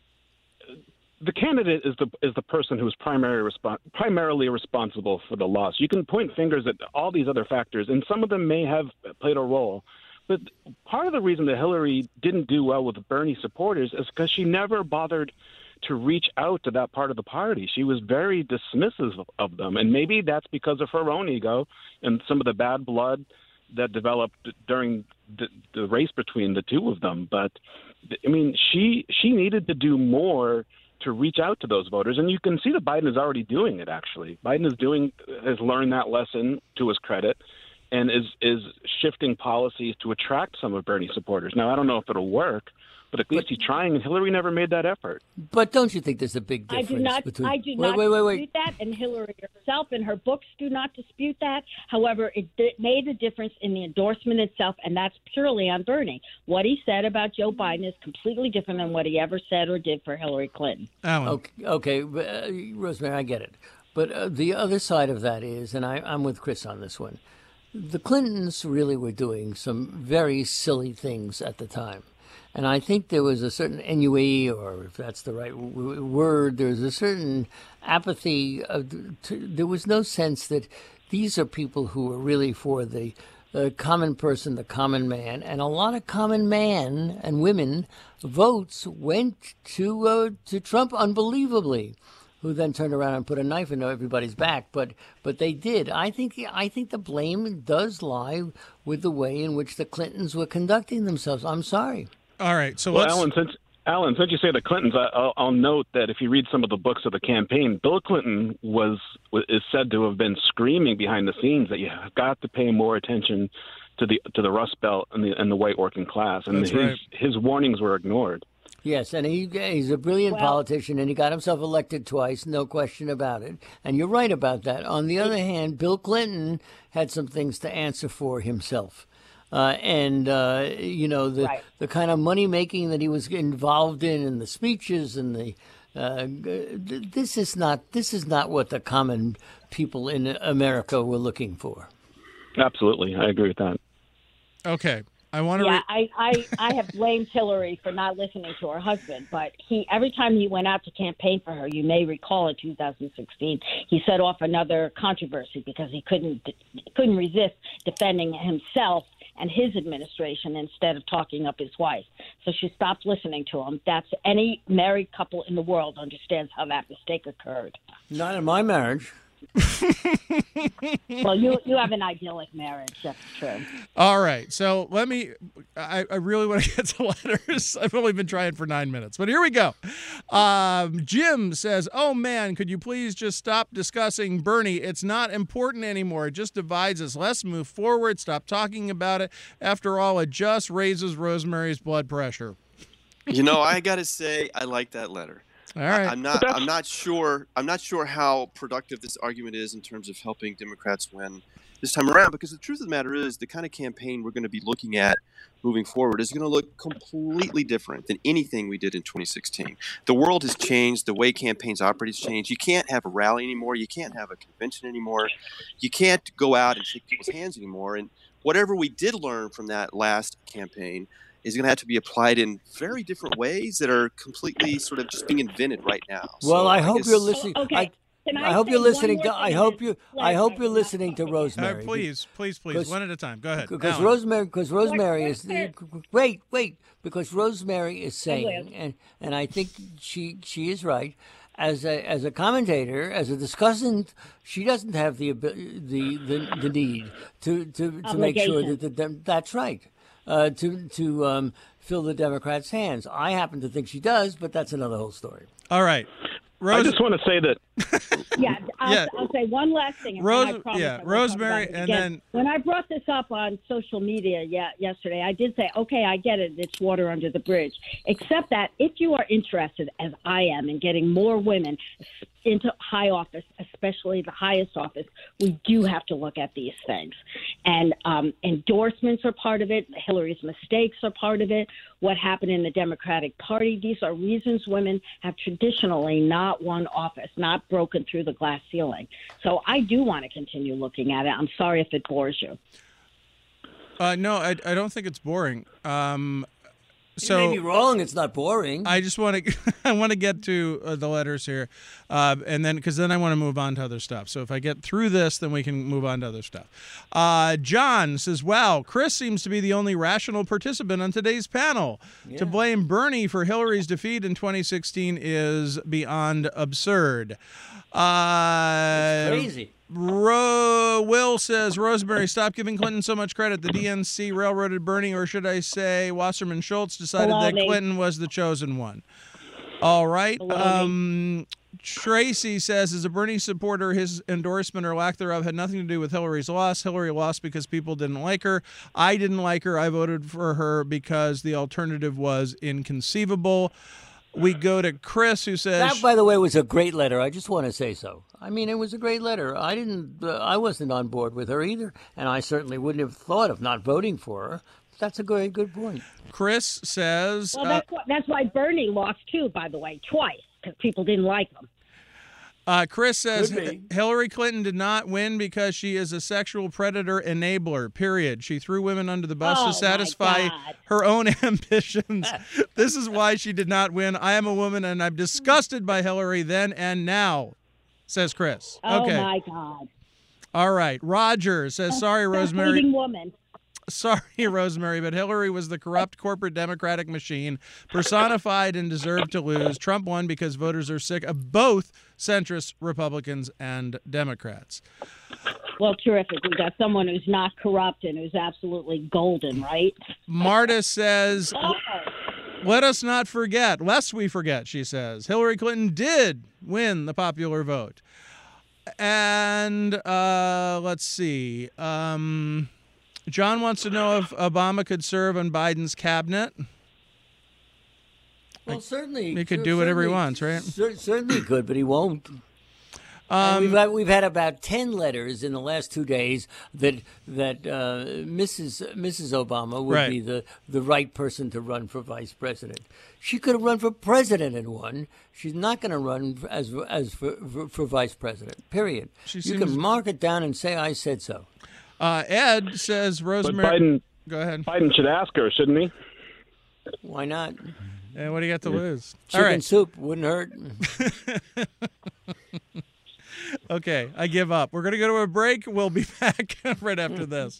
the candidate is the is the person who is primarily respon- primarily responsible for the loss. You can point fingers at all these other factors, and some of them may have played a role. But part of the reason that Hillary didn't do well with Bernie supporters is because she never bothered to reach out to that part of the party. She was very dismissive of them, and maybe that's because of her own ego and some of the bad blood that developed during the, the race between the two of them. But I mean, she she needed to do more to reach out to those voters, and you can see that Biden is already doing it. Actually, Biden is doing has learned that lesson to his credit, and is is shifting policies to attract some of Bernie supporters. Now, I don't know if it'll work, but at least he's trying, and Hillary never made that effort. But don't you think there's a big I difference do not. between? I do wait, not wait, wait, wait. dispute that, and Hillary herself and her books do not dispute that. However, it, it made a difference in the endorsement itself, and that's purely on Bernie. What he said about Joe Biden is completely different than what he ever said or did for Hillary Clinton. Alan. Okay, okay, uh, Rosemary, I get it. But uh, the other side of that is, and I, I'm with Chris on this one, the Clintons really were doing some very silly things at the time. And I think there was a certain ennui, or if that's the right w- word, there's a certain apathy. Of, to, there was no sense that these are people who are really for the uh, common person, the common man. And a lot of common man and women votes went to uh, to Trump unbelievably, who then turned around and put a knife into everybody's back. But but they did. I think I think the blame does lie with the way in which the Clintons were conducting themselves. I'm sorry. All right. So Well, let's. Alan, since Alan, since you say the Clintons, I, I'll, I'll note that if you read some of the books of the campaign, Bill Clinton was is said to have been screaming behind the scenes that you have got to pay more attention to the to the Rust Belt and the and the white working class, and That's his right. his warnings were ignored. Yes, and he he's a brilliant Well- politician, and he got himself elected twice, no question about it. And you're right about that. On the other hand, Bill Clinton had some things to answer for himself. Uh, and, uh, you know, the Right. the kind of money making that he was involved in, and the speeches and the uh, g- this is not this is not what the common people in America were looking for. Absolutely, I agree with that. Okay. I want to. Yeah, Re- I, I, I have blamed Hillary for not listening to her husband, but he every time he went out to campaign for her, you may recall in two thousand sixteen, he set off another controversy because he couldn't couldn't resist defending himself and his administration instead of talking up his wife. So she stopped listening to him. That's any married couple in the world understands how that mistake occurred. Not in my marriage. Well, you you have an idyllic marriage. That's true. All right. So let me. I, I really want to get to letters. I've only been trying for nine minutes, but here we go. Um, Jim says, "Oh man, could you please just stop discussing Bernie? It's not important anymore. It just divides us. Let's move forward. Stop talking about it. After all, it just raises Rosemary's blood pressure." You know, I got to say, I like that letter. All right. I'm not. I'm not sure. I'm not sure how productive this argument is in terms of helping Democrats win this time around. Because the truth of the matter is, the kind of campaign we're going to be looking at moving forward is going to look completely different than anything we did in twenty sixteen. The world has changed. The way campaigns operate has changed. You can't have a rally anymore. You can't have a convention anymore. You can't go out and shake people's hands anymore. And whatever we did learn from that last campaign is going to have to be applied in very different ways that are completely sort of just being invented right now. Well, So I hope guess- you're listening. Okay. I, Can I I hope say you're one listening more to. thing I and hope then you. let I hope her you're not listening to talk again? Uh, Rosemary. please, please, please, 'Cause- one at a time. Go ahead. Because Alan. Rosemary, because Rosemary What- is what- wait, wait, because Rosemary is I will. saying, and and I think she she is right. As a as a commentator, as a discussant, she doesn't have the abi- the the, the need to to, to make sure that the, dem- that's right. Uh, to to um, fill the Democrats' hands. I happen to think she does, but that's another whole story. All right. I Rose, just want to say that Yeah, I'll, Yeah. I'll say one last thing. And Rose- then I promise yeah, I won't Rosemary, talk about it and again. then- when I brought this up on social media yeah, yesterday, I did say, okay, I get it. It's water under the bridge. Except that if you are interested, as I am, in getting more women into high office, especially the highest office, we do have to look at these things. And um, endorsements are part of it. Hillary's mistakes are part of it. What happened in the Democratic Party, these are reasons women have traditionally not won office, not broken through the glass ceiling. So I do want to continue looking at it. I'm sorry if it bores you. uh, no, I, I don't think it's boring. Um, so you may be wrong. It's not boring. I just want to I want to get to uh, the letters here, uh, and then because then I want to move on to other stuff. So if I get through this, then we can move on to other stuff. Uh, John says, "Wow, Chris seems to be the only rational participant on today's panel. Yeah. To blame Bernie for Hillary's defeat in twenty sixteen is beyond absurd." Uh, Crazy. Ro- Will says, Rosemary, stop giving Clinton so much credit. The D N C railroaded Bernie, or should I say Wasserman Schultz decided that Baloney. Clinton was the chosen one. All right. Baloney. Um, Tracy says, as a Bernie supporter, his endorsement or lack thereof had nothing to do with Hillary's loss. Hillary lost because people didn't like her. I didn't like her. I voted for her because the alternative was inconceivable. We go to Chris, who says, That, by the way, was a great letter. I just want to say so. I mean, it was a great letter. I didn't. Uh, I wasn't on board with her either, and I certainly wouldn't have thought of not voting for her. That's a very good point. Chris says, Well, uh, that's, why, that's why Bernie lost, too, by the way, twice, because people didn't like him. Uh, Chris says Could be. Hillary Clinton did not win because she is a sexual predator enabler, period. She threw women under the bus Oh, to my satisfy God. her own ambitions. This is why she did not win. I am a woman, and I'm disgusted by Hillary then and now, says Chris. Oh, okay. my God. All right. Roger says, sorry, Rosemary. Leading woman. Sorry, Rosemary, but Hillary was the corrupt corporate Democratic machine, personified and deserved to lose. Trump won because voters are sick of both centrist Republicans and Democrats. Well, terrific. We've got someone who's not corrupt and who's absolutely golden, right? Marta says, Oh, let us not forget, lest we forget, she says, Hillary Clinton did win the popular vote. And uh, let's see. Um, John wants to know if Obama could serve on Biden's cabinet. Well, certainly he could cer- do whatever he certainly- wants, right? cer- certainly could, but he won't. And Um, we've had, we've had about ten letters in the last two days that that uh, Missus Missus Obama would Right. be the, the right person to run for vice president. She could have run for president and won. She's not going to run for, as as for, for, for vice president. Period. She you seems- can mark it down and say I said so. uh, Ed says, but Rosemary. Biden Go ahead. Biden should ask her, shouldn't he? Why not? Yeah, what do you got to lose? All Chicken right. soup wouldn't hurt. Okay, I give up. We're going to go to a break. We'll be back right after this.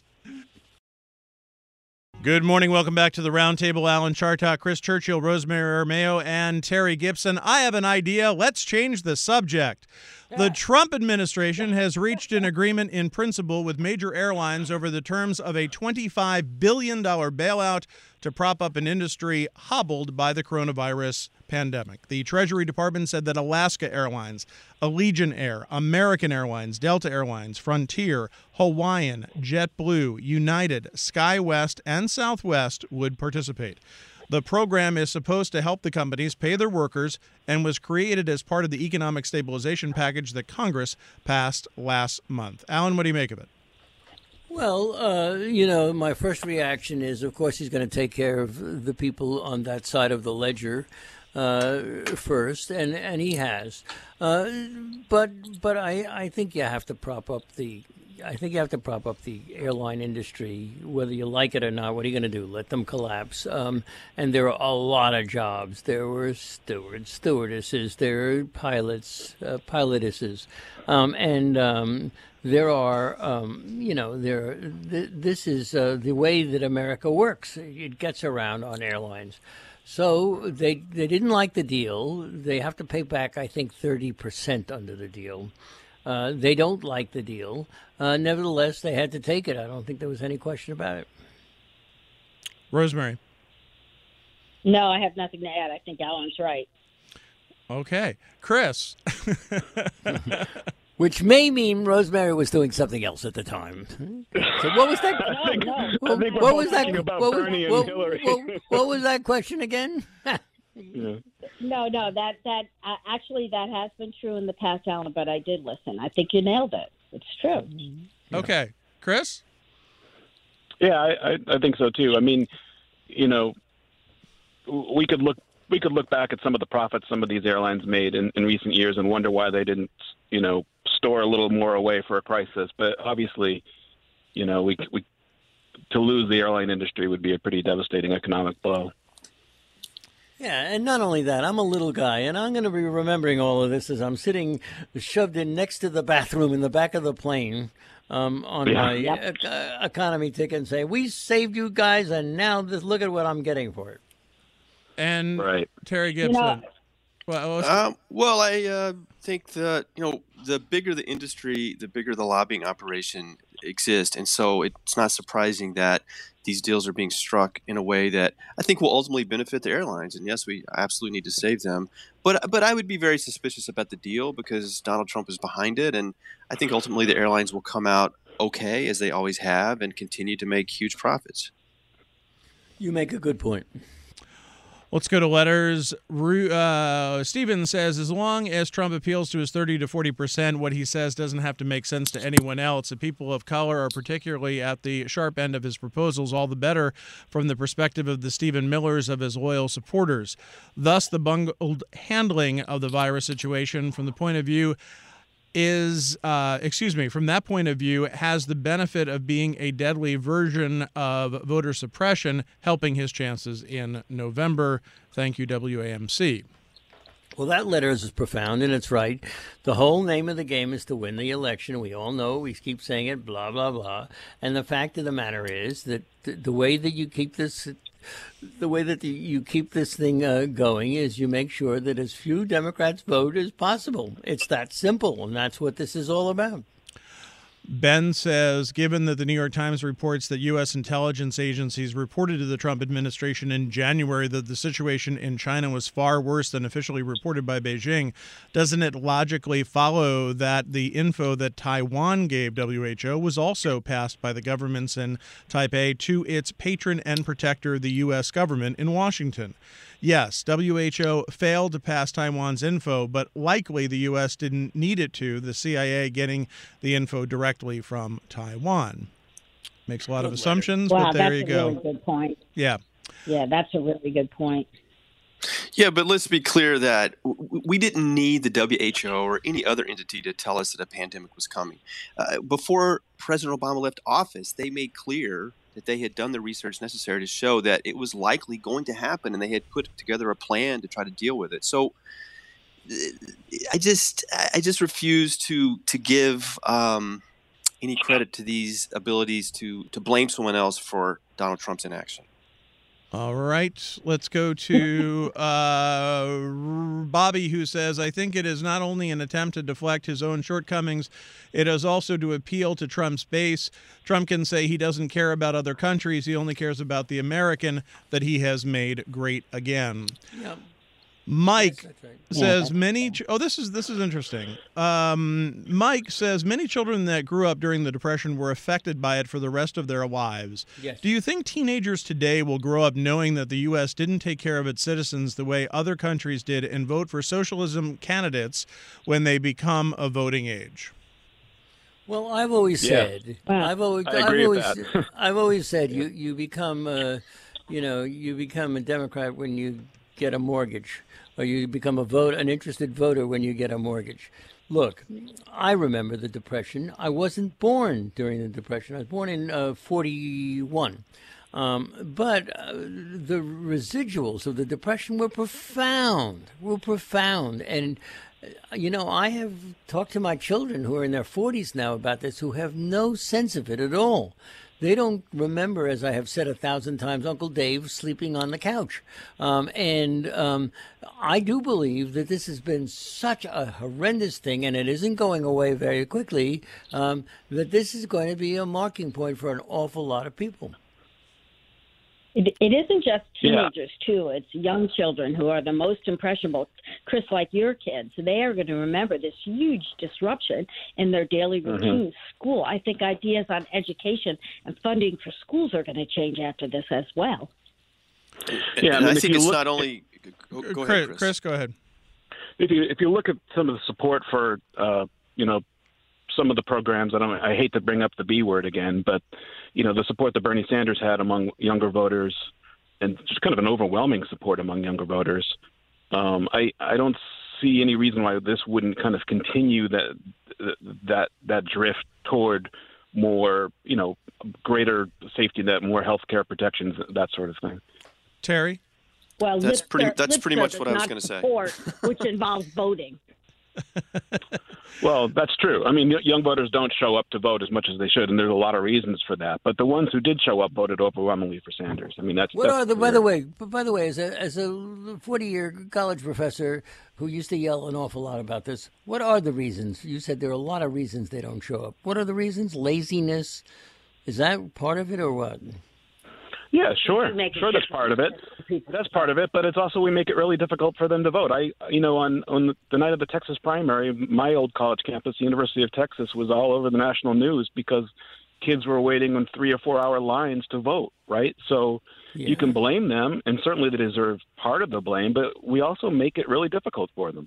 Good morning. Welcome back to the Roundtable. Alan Chartock, Chris Churchill, Rosemary Armao, and Terry Gibson. I have an idea. Let's change the subject. The Trump administration has reached an agreement in principle with major airlines over the terms of a twenty-five billion dollars bailout to prop up an industry hobbled by the coronavirus pandemic. The Treasury Department said that Alaska Airlines, Allegiant Air, American Airlines, Delta Airlines, Frontier, Hawaiian, JetBlue, United, SkyWest, and Southwest would participate. The program is supposed to help the companies pay their workers and was created as part of the economic stabilization package that Congress passed last month. Alan, what do you make of it? Well, uh, you know, my first reaction is, of course, he's going to take care of the people on that side of the ledger uh, first, and, and he has. Uh, but but I, I think you have to prop up the I think you have to prop up the airline industry, whether you like it or not. What are you going to do? Let them collapse? Um, and there are a lot of jobs. There were stewards, stewardesses, there are pilots, uh, pilotesses, um, and um, there are, um, you know, there. Th- this is uh, the way that America works. It gets around on airlines. So they they didn't like the deal. They have to pay back, I think, thirty percent under the deal. Uh, they don't like the deal. Uh, nevertheless, they had to take it. I don't think there was any question about it. Rosemary. No, I have nothing to add. I think Alan's right. Okay. Chris. Which may mean Rosemary was doing something else at the time. So what was that? No, no. I think we're What both was that? thinking about What was, Bernie and what, Hillary. what, what was that question again? Yeah. No, no, that that uh, actually that has been true in the past, Alan. But I did listen. I think you nailed it. It's true. Okay. Chris? Yeah, I, I, I think so too. I mean, you know, we could look we could look back at some of the profits some of these airlines made in, in recent years and wonder why they didn't, you know, store a little more away for a crisis. But obviously, you know, we we to lose the airline industry would be a pretty devastating economic blow. Yeah, and not only that, I'm a little guy, and I'm going to be remembering all of this as I'm sitting shoved in next to the bathroom in the back of the plane um, on Yeah. my Yep. uh, economy ticket and say, we saved you guys, and now this, look at what I'm getting for it. And Right. Terry You Gibson. know, well, let's- Um, well, I uh, think that, you know, the bigger the industry, the bigger the lobbying operation exists. And so it's not surprising that these deals are being struck in a way that I think will ultimately benefit the airlines. And yes, we absolutely need to save them. But but I would be very suspicious about the deal because Donald Trump is behind it. And I think ultimately the airlines will come out okay, as they always have, and continue to make huge profits. You make a good point. Let's go to letters. Ru- Uh, Steven says, as long as Trump appeals to his thirty to forty percent, what he says doesn't have to make sense to anyone else. The people of color are particularly at the sharp end of his proposals, all the better from the perspective of the Stephen Millers of his loyal supporters. Thus, the bungled handling of the virus situation from the point of view is, uh, excuse me, from that point of view, has the benefit of being a deadly version of voter suppression, helping his chances in November. Thank you, W A M C. Well, that letter is profound, and it's right. The whole name of the game is to win the election. We all know. We keep saying it, blah, blah, blah. And the fact of the matter is that the, the way that you keep this the way that the, you keep this thing uh, going is you make sure that as few Democrats vote as possible. It's that simple, and that's what this is all about. Ben says, given that the New York Times reports that U S intelligence agencies reported to the Trump administration in January that the situation in China was far worse than officially reported by Beijing, doesn't it logically follow that the info that Taiwan gave W H O was also passed by the governments in Taipei to its patron and protector, the U S government in Washington? Yes, W H O failed to pass Taiwan's info, but likely the U S didn't need it to, the C I A getting the info directly from Taiwan. Makes a lot of assumptions, wow, but there that's you a go. really good point. Yeah. Yeah, that's a really good point. Yeah, but let's be clear that w- we didn't need the W H O or any other entity to tell us that a pandemic was coming. Uh, before President Obama left office, they made clear that they had done the research necessary to show that it was likely going to happen, and they had put together a plan to try to deal with it. So I just I just refuse to to give um, any credit to these abilities to to blame someone else for Donald Trump's inaction. All right, let's go to uh, Bobby, who says, I think it is not only an attempt to deflect his own shortcomings, it is also to appeal to Trump's base. Trump can say he doesn't care about other countries. He only cares about the American that he has made great again. Yeah. Mike Yes, that's right. says Yeah. many. Ch- oh, this is this is interesting. Um, Mike says many children that grew up during the Depression were affected by it for the rest of their lives. Yes. Do you think teenagers today will grow up knowing that the U S didn't take care of its citizens the way other countries did and vote for socialism candidates when they become of voting age? Well, I've always Yeah. said, Wow. I've always, I I've agree with always, that. I've always said, you you become, uh, you know, you become a Democrat when you get a mortgage, or you become a vote, an interested voter when you get a mortgage. Look, I remember the Depression. I wasn't born during the Depression. I was born in uh, forty-one. Um, but uh, the residuals of the Depression were profound, were profound. And, uh, you know, I have talked to my children who are in their forties now about this, who have no sense of it at all. They don't remember, as I have said a thousand times, Uncle Dave sleeping on the couch. Um, and um, I do believe that this has been such a horrendous thing, and it isn't going away very quickly, um, that this is going to be a marking point for an awful lot of people. It, it isn't just teenagers, yeah. too. It's young children who are the most impressionable. Chris, like your kids, they are going to remember this huge disruption in their daily routine. Mm-hmm. School. I think ideas on education and funding for schools are going to change after this as well. Yeah, and I, mean, I think it's look, not only. Go, go Chris, ahead, Chris. Chris, go ahead. If you if you look at some of the support for, uh, you know, some of the programs, I don't. I hate to bring up the B word again, but you know, the support that Bernie Sanders had among younger voters, and just kind of an overwhelming support among younger voters. Um, I I don't see any reason why this wouldn't kind of continue that that that drift toward more, you know, greater safety net, more health care protections, that sort of thing. Terry? Well, that's lip pretty. ser- That's lip pretty much service, what I was not going to say. Support, which involves voting. Well, that's true. I mean, y- young voters don't show up to vote as much as they should, and there's a lot of reasons for that. But the ones who did show up voted overwhelmingly for Sanders. I mean, that's. What that's are the? clear. By the way, by the way, as a as a forty-year college professor who used to yell an awful lot about this, what are the reasons? You said there are a lot of reasons they don't show up. What are the reasons? Laziness? Is that part of it, or what? Yeah, sure. Sure, that's part of it. That's part of it, but it's also we make it really difficult for them to vote. I, you know, on, on the night of the Texas primary, my old college campus, the University of Texas, was all over the national news because kids were waiting on three or four hour lines to vote, right? So yeah. You can blame them, and certainly they deserve part of the blame, but we also make it really difficult for them.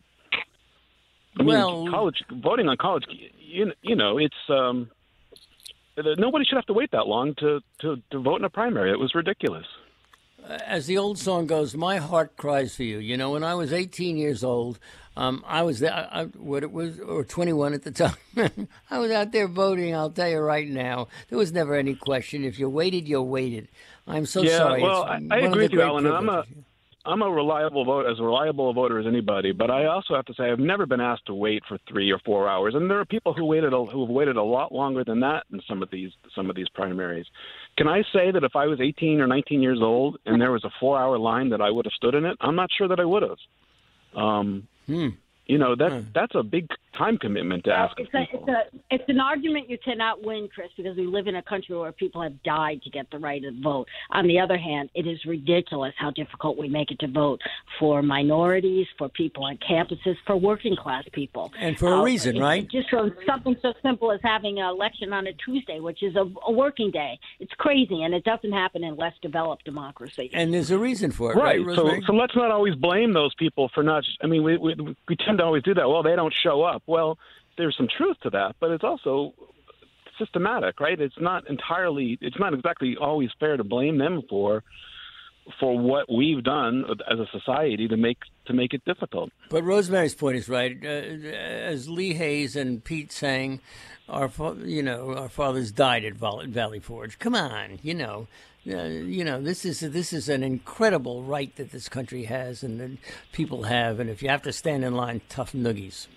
I well, mean, college voting on college, you, you know, it's um, – nobody should have to wait that long to, to, to vote in a primary. It was ridiculous. As the old song goes, my heart cries for you. You know, when I was eighteen years old, um, I was there, I, what it was, or twenty-one at the time. I was out there voting. I'll tell you right now, there was never any question. If you waited, you waited. I'm so yeah, sorry. Well, I, I agree with you, Alan. And I'm a I'm a reliable vote, as reliable a voter as anybody. But I also have to say I've never been asked to wait for three or four hours, and there are people who waited a, who have waited a lot longer than that in some of these some of these primaries. Can I say that if I was eighteen or nineteen years old and there was a four-hour line that I would have stood in it? I'm not sure that I would have. Um, hmm. You know, that that's a big time commitment to ask it's people. A, it's, a, it's an argument you cannot win, Chris, because we live in a country where people have died to get the right to vote. On the other hand, it is ridiculous how difficult we make it to vote for minorities, for people on campuses, for working class people. And for a uh, reason, it, right? Just for something so simple as having an election on a Tuesday, which is a, a working day. It's crazy, and it doesn't happen in less developed democracies. And there's a reason for it, right? right so, so let's not always blame those people for not. I mean, we, we we tend to always do that. Well, they don't show up. Well, there's some truth to that, but it's also systematic, right? It's not entirely. It's not exactly always fair to blame them for for what we've done as a society to make to make it difficult. But Rosemary's point is right. Uh, as Lee Hayes and Pete sang, our you know our fathers died at Valley Forge. Come on, you know. Uh, you know, this is this is an incredible right that this country has and that people have. And if you have to stand in line, tough noogies.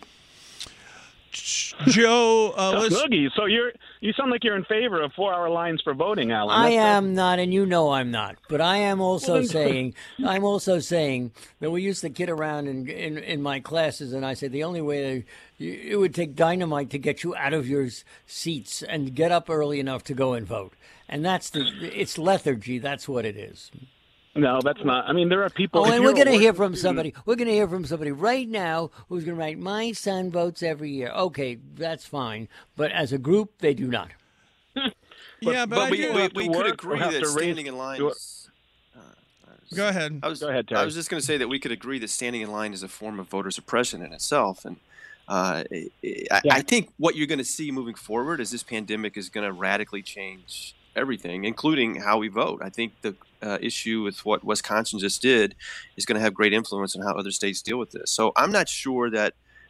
Joe, uh, tough noogies. So you're you sound like you're in favor of four-hour lines for voting, Alan. I That's am not, and you know I'm not. But I am also saying, I'm also saying that we used to kid around in in, in my classes, and I said the only way to, it would take dynamite to get you out of your seats and get up early enough to go and vote. And that's the, it's lethargy. That's what it is. No, that's not. I mean, there are people. Oh, and we're going to hear from somebody. We're going to hear from somebody right now who's going to write, my son votes every year. Okay, that's fine. But as a group, they do not. But, yeah, but, but we, we, we could agree that standing in line is... Uh, Go ahead. I was, Go ahead, Terry. I was just going to say that we could agree that standing in line is a form of voter suppression in itself. And uh, I, yeah. I think what you're going to see moving forward is this pandemic is going to radically change everything, including how we vote. I think the uh, issue with what Wisconsin just did is going to have great influence on how other states deal with this. So I'm not sure that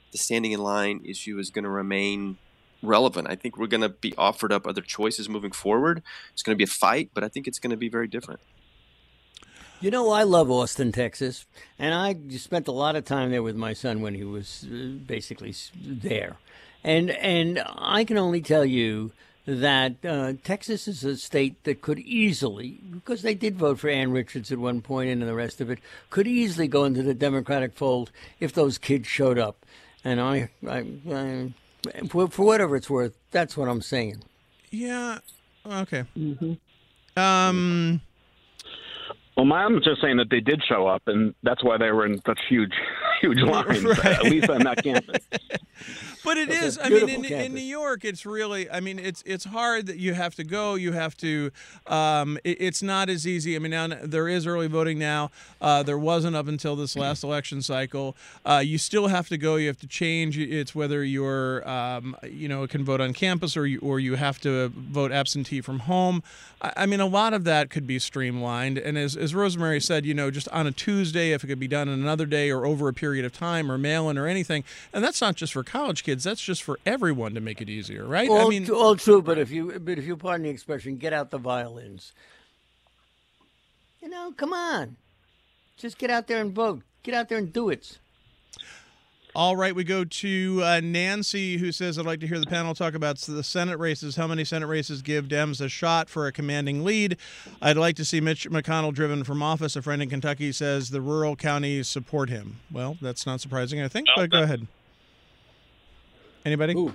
the standing in line issue is going to remain relevant. I think we're going to be offered up other choices moving forward. It's going to be a fight, but I think it's going to be very different. You know, I love Austin, Texas, and I spent a lot of time there with my son when he was uh, basically there. And and I can only tell you that uh, Texas is a state that could easily, because they did vote for Ann Richards at one point and the rest of it, could easily go into the Democratic fold if those kids showed up. And I, I, I for, for whatever it's worth, that's what I'm saying. Yeah. Okay. Mm-hmm. Um. Well, I'm just saying that they did show up, and that's why they were in such huge, huge lines, Right. at least on that campus. But it That's is. a I mean, in, beautiful in campus. New York, it's really. I mean, it's it's hard that you have to go. You have to. Um, it, it's not as easy. I mean, now there is early voting now. Uh, there wasn't up until this last election cycle. Uh, you still have to go. You have to change. It's whether you're, um, you know, can vote on campus or you or you have to vote absentee from home. I, I mean, a lot of that could be streamlined. And as as Rosemary said, you know, just on a Tuesday, if it could be done on another day or over a period of time or mail-in or anything, and that's not just for college kids. That's just for everyone to make it easier, right? All, I mean, all true, but if you but if you pardon the expression, get out the violins. You know, come on, just get out there and vote. Get out there and do it. all right, we go to uh, Nancy, who says, I'd like to hear the panel talk about the Senate races. How many Senate races give Dems a shot for a commanding lead? I'd like to see Mitch McConnell driven from office. A friend in Kentucky says the rural counties support him. Well, that's not surprising, I think, but go ahead. Anybody? Ooh.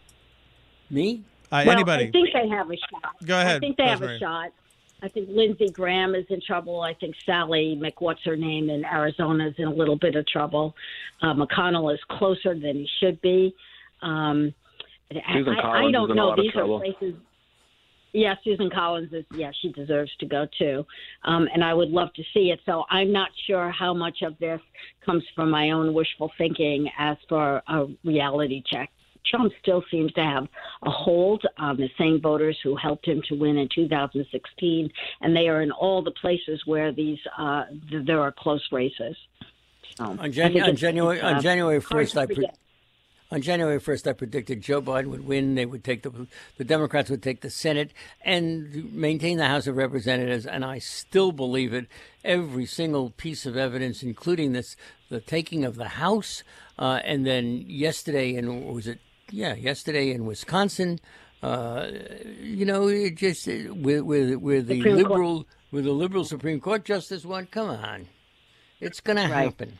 Me? Uh, well, anybody? I think they have a shot. Go ahead, I think they Rosemary. have a shot. I think Lindsey Graham is in trouble. I think Sally McWhat's her name in Arizona is in a little bit of trouble. Uh, McConnell is closer than he should be. Um, Susan I, Collins I don't is in a know. lot of These trouble. are places. Yeah, Susan Collins is. Yeah, she deserves to go too, um, and I would love to see it. So I'm not sure how much of this comes from my own wishful thinking as for a reality check. Trump still seems to have a hold on the same voters who helped him to win in two thousand sixteen, and they are in all the places where these uh, th- there are close races. So, On, I Jan- think on it's- January it's, on uh, January hard first, to I pre- predict. on January first, I predicted Joe Biden would win. They would take the the Democrats would take the Senate and maintain the House of Representatives, and I still believe it. Every single piece of evidence, including this, the taking of the House, uh, and then yesterday, and was it? Yeah, yesterday in Wisconsin, uh, you know, it just with with with the Supreme liberal Court. with the liberal Supreme Court justice one. Come on, it's going to Right. happen.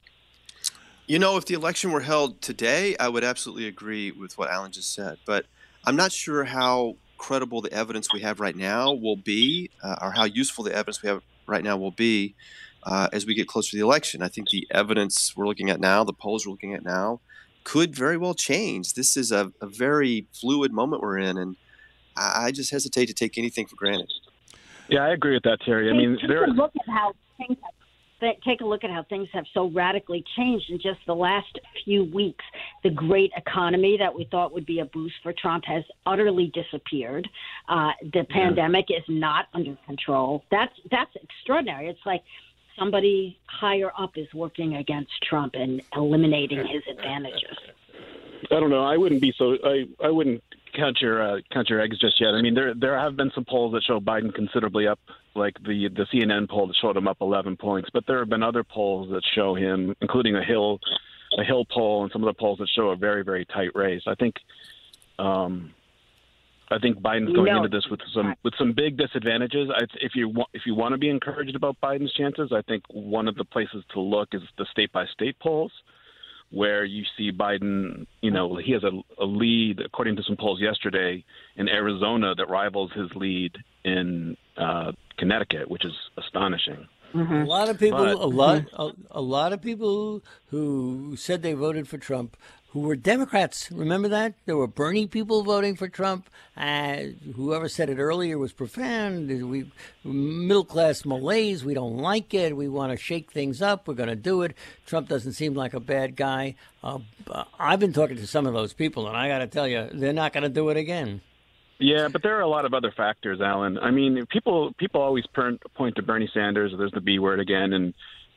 You know, if the election were held today, I would absolutely agree with what Alan just said. But I'm not sure how credible the evidence we have right now will be, uh, or how useful the evidence we have right now will be uh, as we get closer to the election. I think the evidence we're looking at now, the polls we're looking at now, could very well change. This is a, a very fluid moment we're in, and I, I just hesitate to take anything for granted. Yeah, I agree with that, Terry. I mean, take there. a look at how things have, th- take a look at how things have so radically changed in just the last few weeks. The great economy that we thought would be a boost for Trump has utterly disappeared. Uh, the pandemic is not under control. That's that's extraordinary. It's like somebody higher up is working against Trump and eliminating his advantages. I don't know. I wouldn't be so. I, I wouldn't count your uh, count your eggs just yet. I mean, there there have been some polls that show Biden considerably up, like the the C N N poll that showed him up eleven points. But there have been other polls that show him, including a Hill a Hill poll and some of the polls that show a very very tight race. I think. Um, I think Biden's going No. into this with some with some big disadvantages. I, if you want, if you want to be encouraged about Biden's chances, I think one of the places to look is the state by state polls, where you see Biden. You know, he has a, a lead according to some polls yesterday in Arizona that rivals his lead in uh, Connecticut, which is astonishing. A lot of people, But- a lot, a, a lot of people who said they voted for Trump, who were Democrats. Remember that? There were Bernie people voting for Trump. Uh, whoever said it earlier was profound. We middle class malaise. We don't like it. We want to shake things up. We're going to do it. Trump doesn't seem like a bad guy. Uh, I've been talking to some of those people, and I got to tell you, they're not going to do it again. Yeah, but there are a lot of other factors, Alan. I mean, people people always per- point to Bernie Sanders. There's the B word again, and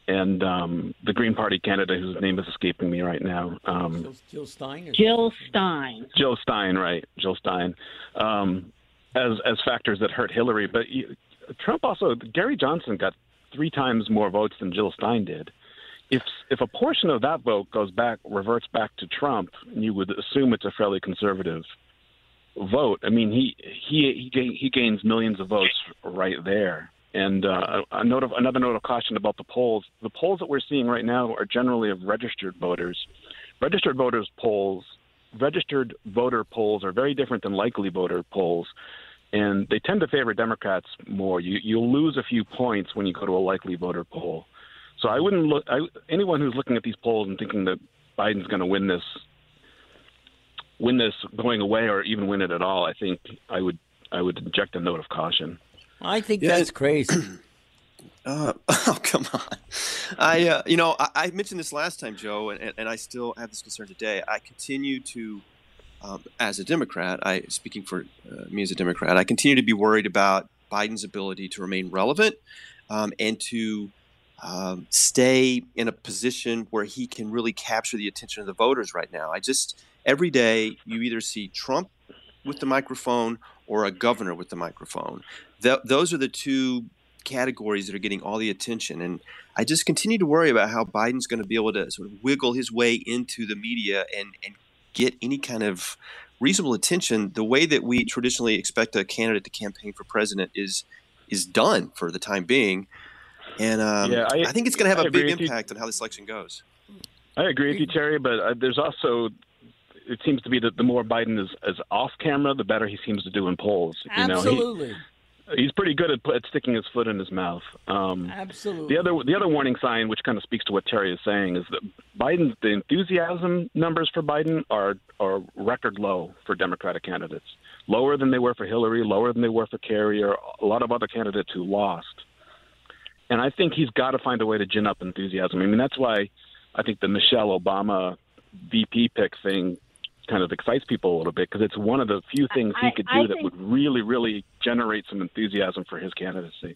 and um, the Green Party candidate whose name is escaping me right now. Um, Jill, Jill Stein? Or Jill Stein. Jill Stein, right? Jill Stein, um, as as factors that hurt Hillary. But you, Trump also, Gary Johnson got three times more votes than Jill Stein did. If if a portion of that vote goes back, reverts back to Trump, you would assume it's a fairly conservative vote. I mean, he he he, he gains millions of votes right there. And uh, a note of, another note of caution about the polls: the polls that we're seeing right now are generally of registered voters. Registered voters polls, registered voter polls are very different than likely voter polls, and they tend to favor Democrats more. You you'll lose a few points when you go to a likely voter poll. So I wouldn't look. I, anyone who's looking at these polls and thinking that Biden's going to win this, win this going away, or even win it at all, I think I would I would inject a note of caution. I think Yeah, that's it- crazy. Uh, oh, come on. I, uh, you know, I, I mentioned this last time, Joe, and, and I still have this concern today. I continue to, um, as a Democrat, I speaking for uh, me as a Democrat, I continue to be worried about Biden's ability to remain relevant um, and to um, stay in a position where he can really capture the attention of the voters right now. I just, every day, you either see Trump with the microphone or a governor with the microphone. Th- those are the two categories that are getting all the attention. And I just continue to worry about how Biden's going to be able to sort of wiggle his way into the media and, and get any kind of reasonable attention. The way that we traditionally expect a candidate to campaign for president is is done for the time being. And um, Yeah, I- I, think it's going to have I a big agree with you. impact on how this election goes. I agree with you, Terry, but uh, there's also, it seems to be that the more Biden is, is off camera, the better he seems to do in polls. You know, he- Absolutely. He's pretty good at, at sticking his foot in his mouth. Um, Absolutely. the other the other warning sign, which kind of speaks to what Terry is saying, is that Biden, the enthusiasm numbers for Biden are are record low for Democratic candidates, lower than they were for Hillary, lower than they were for Kerry, or a lot of other candidates who lost. And I think he's got to find a way to gin up enthusiasm. I mean, that's why I think the Michelle Obama V P pick thing kind of excites people a little bit, because it's one of the few things he I- could I do that think- would really, really generate some enthusiasm for his candidacy.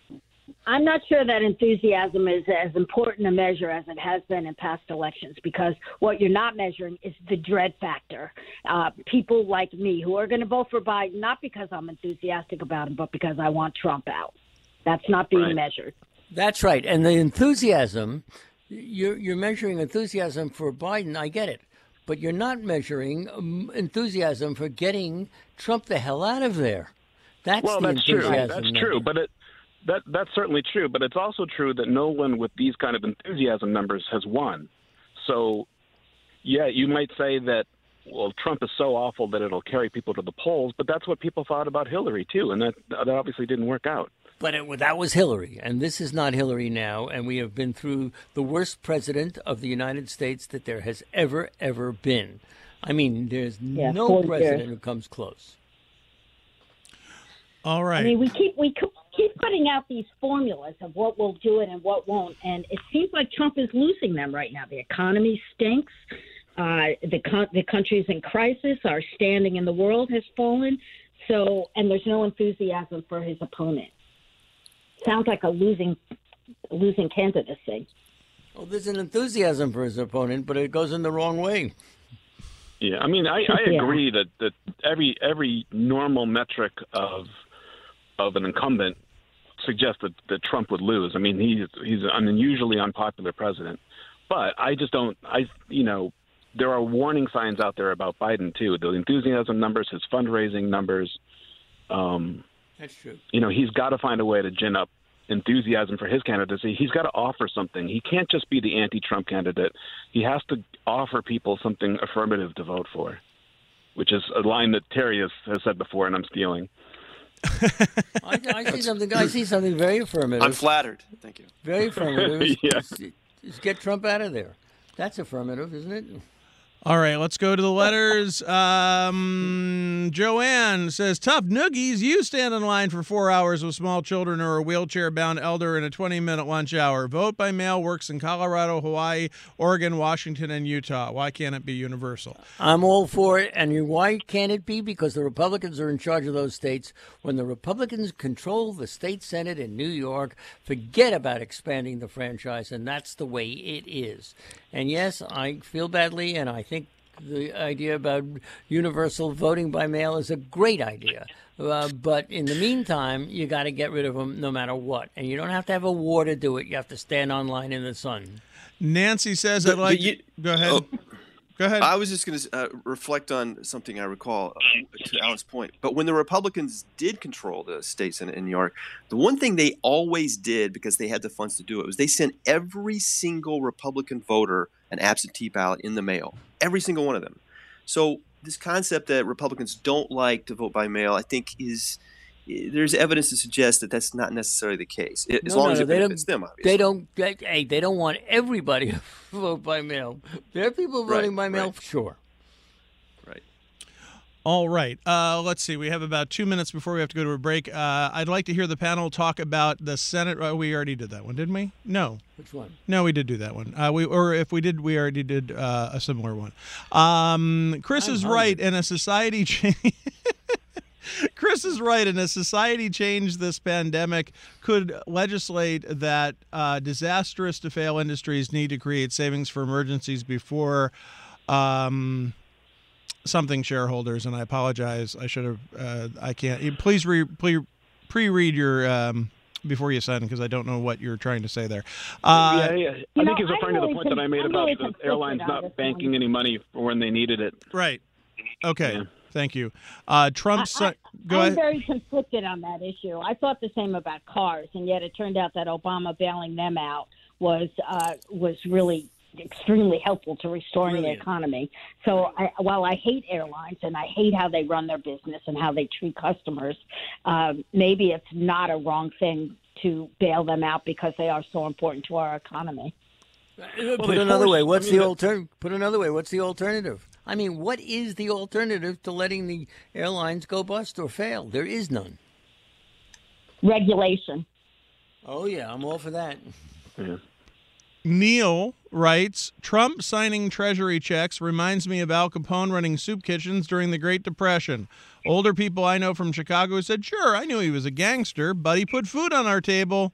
I'm not sure that enthusiasm is as important a measure as it has been in past elections, because what you're not measuring is the dread factor. Uh, people like me who are going to vote for Biden, not because I'm enthusiastic about him, but because I want Trump out. That's not being Right. measured. That's right. And the enthusiasm, you're, you're measuring enthusiasm for Biden. I get it. But you're not measuring um, enthusiasm for getting Trump the hell out of there. That's Well, the that's true. enthusiasm. That's number. true. But it, that that's certainly true. But it's also true that no one with these kind of enthusiasm numbers has won. So, yeah, you might say that, well, Trump is so awful that it'll carry people to the polls. But that's what people thought about Hillary, too. And that, that obviously didn't work out. But it, that was Hillary, and this is not Hillary now. And we have been through the worst president of the United States that there has ever, ever been. I mean, there's Yeah, no forty president years. who comes close. All right. I mean, we keep we co- keep putting out these formulas of what will do it and what won't, and it seems like Trump is losing them right now. The economy stinks. Uh, the con- the country's in crisis. Our standing in the world has fallen. So, and there's no enthusiasm for his opponent. Sounds like a losing losing candidacy. Well, there's an enthusiasm for his opponent, but it goes in the wrong way. Yeah, I mean, I, I Yeah. agree that, that every every normal metric of of an incumbent suggests that, that Trump would lose. I mean, he's he's an unusually unpopular president, but I just don't. I you know, there are warning signs out there about Biden too. The enthusiasm numbers, his fundraising numbers. Um, That's true. you know, he's got to find a way to gin up enthusiasm for his candidacy. He's got to offer something. He can't just be the anti-Trump candidate. He has to offer people something affirmative to vote for, which is a line that Terry has, has said before, and I'm stealing. I, I see something. I see something very affirmative. I'm flattered. Thank you. Very affirmative. Yeah. Just- just get Trump out of there. That's affirmative, isn't it? All right, let's go to the letters. Um, Joanne says, tough noogies, you stand in line for four hours with small children or a wheelchair-bound elder in a twenty-minute lunch hour. Vote by mail works in Colorado, Hawaii, Oregon, Washington, and Utah. Why can't it be universal? I'm all for it. And why can't it be? Because the Republicans are in charge of those states. When the Republicans control the state Senate in New York, forget about expanding the franchise, and that's the way it is. And yes, I feel badly, and I think the idea about universal voting by mail is a great idea. Uh, but in the meantime, you got to get rid of them no matter what. And you don't have to have a war to do it. You have to stand online in the sun. Nancy says, But- I'd like but you- Go ahead. Oh. Go ahead. I was just going to uh, reflect on something I recall uh, to Alan's point. But when the Republicans did control the state Senate in New York, the one thing they always did, because they had the funds to do it, was they sent every single Republican voter an absentee ballot in the mail, every single one of them. So this concept that Republicans don't like to vote by mail, I think, is there's evidence to suggest that that's not necessarily the case, as No, long no, as no, it they benefits don't- them, obviously. They don't. They, hey, they don't want everybody to vote by mail. There are people voting Right, by mail, right. sure. Right. All right. Uh, let's see. We have about two minutes before we have to go to a break. Uh, I'd like to hear the panel talk about the Senate. Oh, we already did that one, didn't we? No. Which one? No, we did do that one. Uh, we or if we did, we already did uh, a similar one. Um, Chris I'm is hungry. right. In a society change. Chris is right. In a society change, this pandemic could legislate that uh, disastrous to fail industries need to create savings for emergencies before um, something shareholders. And I apologize. I should have. Uh, I can't. Please re, please pre-read your um, before you sign because I don't know what you're trying to say there. Uh, yeah, yeah. I you think know, he's referring I'm to the really point that I made con- I'm about really the conflicted airlines on not this banking one. any money for when they needed it. Right. Okay. Yeah. Thank you. Uh, Trump. si- I, go I'm ahead. very conflicted on that issue. I thought the same about cars, and yet it turned out that Obama bailing them out was uh, was really extremely helpful to restoring Brilliant. the economy. So I, while I hate airlines and I hate how they run their business and how they treat customers, um, maybe it's not a wrong thing to bail them out because they are so important to our economy. Put they another forced- way. What's I mean, the the- alter? Put another way. What's the alternative? I mean, what is the alternative to letting the airlines go bust or fail? There is none. Regulation. Oh yeah, I'm all for that. Yeah. Neil writes, Trump signing treasury checks reminds me of Al Capone running soup kitchens during the Great Depression. Older people I know from Chicago said, sure, I knew he was a gangster, but he put food on our table.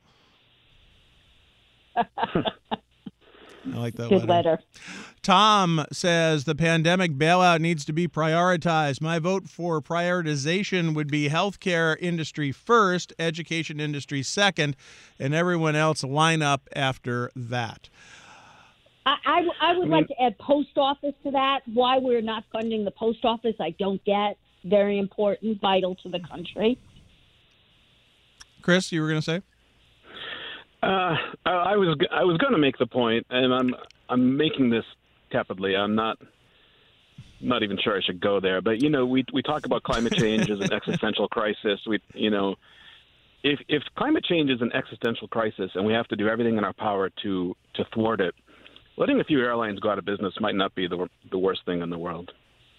I like that Good letter. letter. Tom says the pandemic bailout needs to be prioritized. My vote for prioritization would be healthcare industry first, education industry second, and everyone else line up after that. I, I, I would like to add post office to that. Why we're not funding the post office, I don't get. Very important, vital to the country. Chris, you were going to say? Uh, I, I was I was going to make the point, and I'm I'm making this tepidly. I'm not not even sure I should go there. But you know, we we talk about climate change as an existential crisis. We you know, if if climate change is an existential crisis, and we have to do everything in our power to to thwart it, letting a few airlines go out of business might not be the the worst thing in the world.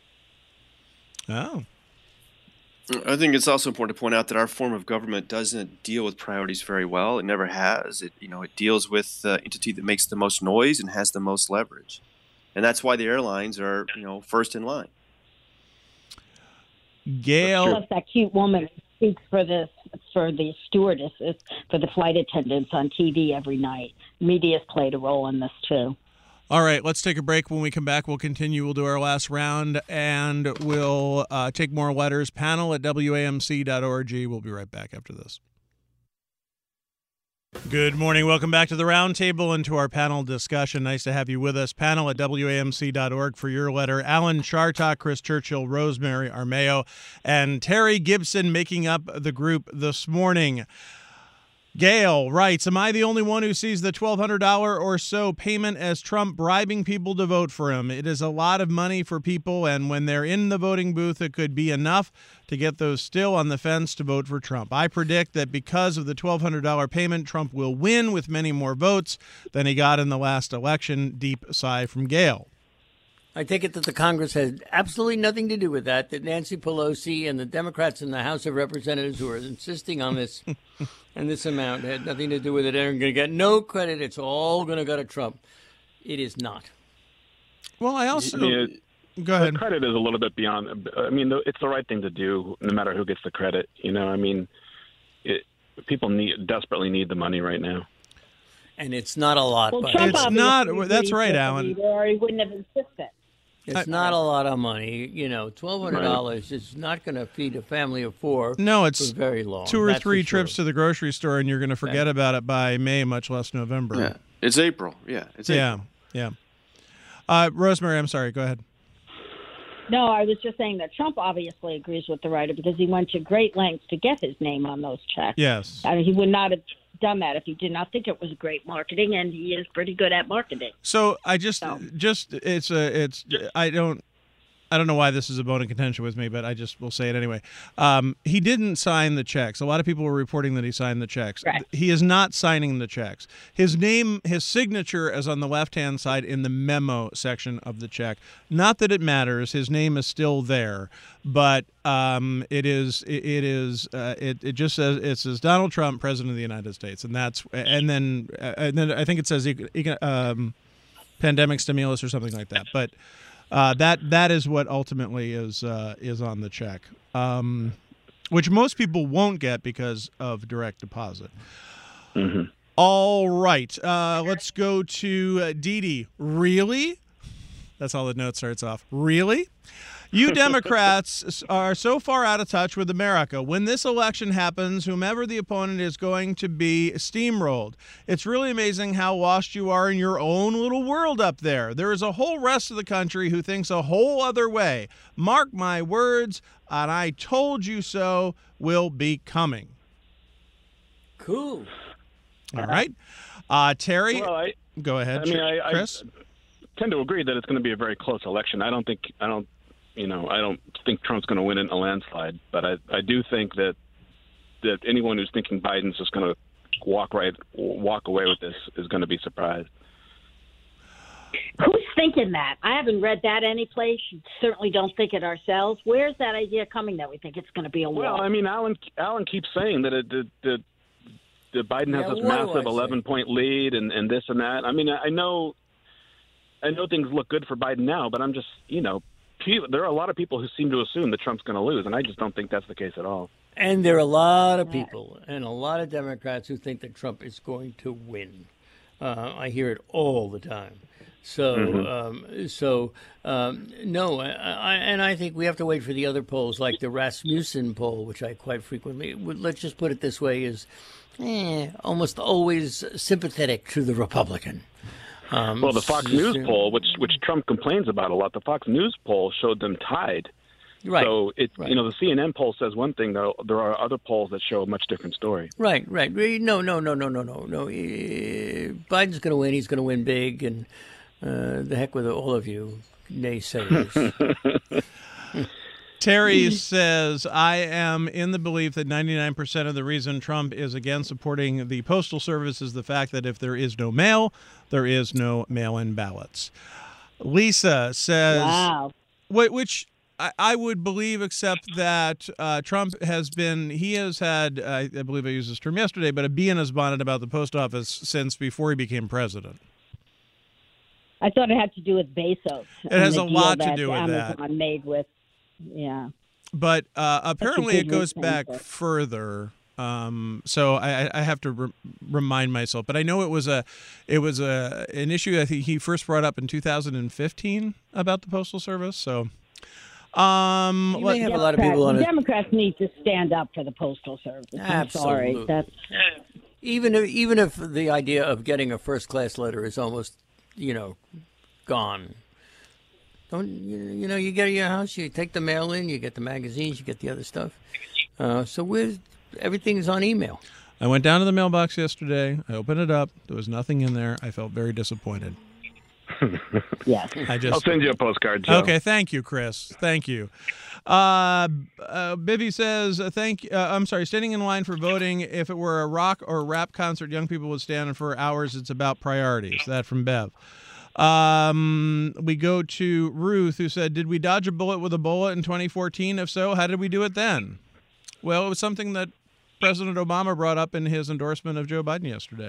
Oh. I think it's also important to point out that our form of government doesn't deal with priorities very well. It never has. It you know it deals with the entity that makes the most noise and has the most leverage, and that's why the airlines are you know first in line. Gail. Plus, that cute woman who speaks for this for the stewardesses, for the flight attendants on T V every night. Media's played a role in this too. All right, let's take a break. When we come back, we'll continue. We'll do our last round, and we'll uh, take more letters. Panel at W A M C dot org. We'll be right back after this. Good morning. Welcome back to the roundtable and to our panel discussion. Nice to have you with us. Panel at W A M C dot org for your letter. Alan Chartock, Chris Churchill, Rosemary Armao, and Terry Gibson making up the group this morning. Gail writes, am I the only one who sees the twelve hundred dollars or so payment as Trump bribing people to vote for him? It is a lot of money for people, and when they're in the voting booth, it could be enough to get those still on the fence to vote for Trump. I predict that because of the twelve hundred dollars payment, Trump will win with many more votes than he got in the last election. Deep sigh from Gail. I take it that the Congress had absolutely nothing to do with that, that Nancy Pelosi and the Democrats in the House of Representatives who are insisting on this and this amount had nothing to do with it. They're going to get no credit. It's all going to go to Trump. It is not. Well, I also... I mean, it, go ahead. The credit is a little bit beyond... I mean, it's the right thing to do, no matter who gets the credit. You know, I mean, it, people need desperately need the money right now. And it's not a lot. Well, but Trump It's not... That's right, Alan. Or he wouldn't have insisted. It's not a lot of money. You know, twelve hundred dollars right. is not going to feed a family of four no, it's for very long. Two or That's three sure. trips to the grocery store, and you're going to forget yeah. about it by May, much less November. Yeah, it's April. Yeah, it's yeah, April. yeah. Uh, Rosemary, I'm sorry. Go ahead. No, I was just saying that Trump obviously agrees with the writer because he went to great lengths to get his name on those checks. Yes. I mean, he would not have done that if he did not think it was great marketing, and he is pretty good at marketing. So I just, so. just it's a, it's I don't. I don't know why this is a bone of contention with me, but I just will say it anyway. Um, he didn't sign the checks. A lot of people were reporting that he signed the checks. Right. He is not signing the checks. His name, his signature is on the left-hand side in the memo section of the check. Not that it matters. His name is still there, but um, it is, it, it is, uh, it, it just says, it says Donald Trump, President of the United States. And that's, and then, uh, and then I think it says um, pandemic stimulus or something like that. But Uh, that that is what ultimately is uh, is on the check, um, which most people won't get because of direct deposit. Mm-hmm. All right, uh, let's go to uh, Dee Dee. Really? That's how the note starts off. Really? You Democrats are so far out of touch with America. When this election happens, whomever the opponent is going to be steamrolled. It's really amazing how lost you are in your own little world up there. There is a whole rest of the country who thinks a whole other way. Mark my words, and I told you so will be coming. Cool. All right. Uh, Terry, well, I, go ahead, I mean, I, Chris. I tend to agree that it's going to be a very close election. I don't think, I don't, you know, I don't think Trump's going to win in a landslide, but I, I do think that that anyone who's thinking Biden's just going to walk right, walk away with this is going to be surprised. Who's thinking that? I haven't read that anyplace. Certainly don't think it ourselves. Where's that idea coming that we think it's going to be a Well, wall? I mean, Alan, Alan keeps saying that it, that, that, that Biden has Yeah, this what do massive I eleven-point lead and, and this and that. I mean, I know, I know things look good for Biden now, but I'm just, you know, there are a lot of people who seem to assume that Trump's going to lose, and I just don't think that's the case at all. And there are a lot of people and a lot of Democrats who think that Trump is going to win. Uh, I hear it all the time. So, Mm-hmm. um, so um, no, I, I, and I think we have to wait for the other polls, like the Rasmussen poll, which I quite frequently, let's just put it this way, is eh, almost always sympathetic to the Republican. Um, Well, the Fox News poll, which which Trump complains about a lot, the Fox News poll showed them tied. Right. So it, right. you know, the C N N poll says one thing, though. There are other polls that show a much different story. Right, right. No, no, no, no, no, no, no. Eh, Biden's going to win. He's going to win big, and uh, the heck with all of you naysayers. Terry says, I am in the belief that ninety-nine percent of the reason Trump is again supporting the Postal Service is the fact that if there is no mail, there is no mail-in ballots. Lisa says, wow. which I, I would believe, except that uh, Trump has been, he has had, uh, I believe I used this term yesterday, but a bee in his bonnet about the post office since before he became president. I thought it had to do with Bezos. It has and a the lot deal to do with Amazon that. made with, yeah. But uh, apparently it good goes reason, back but- further. Um, so I, I have to re- remind myself. But I know it was a, it was a an issue I think he first brought up in two thousand fifteen about the Postal Service. So, um, You let- may have a lot of people on it. Democrats need to stand up for the Postal Service. I'm sorry. Absolutely. That's Even if, even if the idea of getting a first class letter is almost, you know, gone. Don't you, you know? You get to your house, you take the mail in, you get the magazines, you get the other stuff. Uh, so we're everything's on email. I went down to the mailbox yesterday. I opened it up. There was nothing in there. I felt very disappointed. yes. I just I'll send you a postcard, Joe. Okay, thank you, Chris. Thank you. Uh, uh, Bivy says, uh, "Thank. Uh, I'm sorry. Standing in line for voting. If it were a rock or rap concert, young people would stand for hours. It's about priorities." That from Bev. Um, we go to Ruth, who said, did we dodge a bullet with Ebola in twenty fourteen? If so, how did we do it then? Well, it was something that President Obama brought up in his endorsement of Joe Biden yesterday.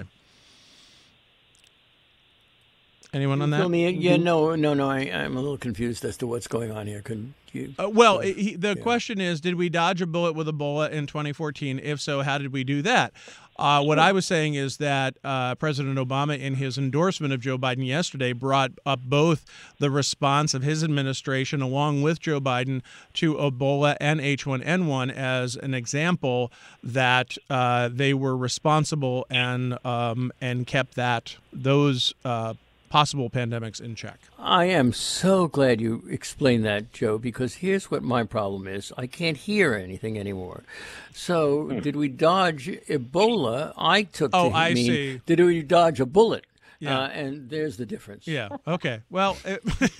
Anyone on that? Fill me in? Yeah, no, no, no. I, I'm a little confused as to what's going on here. Could you? Uh, well, he, the yeah. question is, did we dodge a bullet with Ebola in twenty fourteen? If so, how did we do that? Uh, what I was saying is that uh, President Obama, in his endorsement of Joe Biden yesterday, brought up both the response of his administration, along with Joe Biden, to Ebola and H one N one as an example that uh, they were responsible and um, and kept that those uh, possible pandemics in check. I am so glad you explained that, Joe, because here's what my problem is. I can't hear anything anymore. So hmm. did we dodge Ebola? I took oh, to I mean, see. Did we dodge a bullet? Yeah. Uh, and there's the difference. Yeah. Okay. Well, it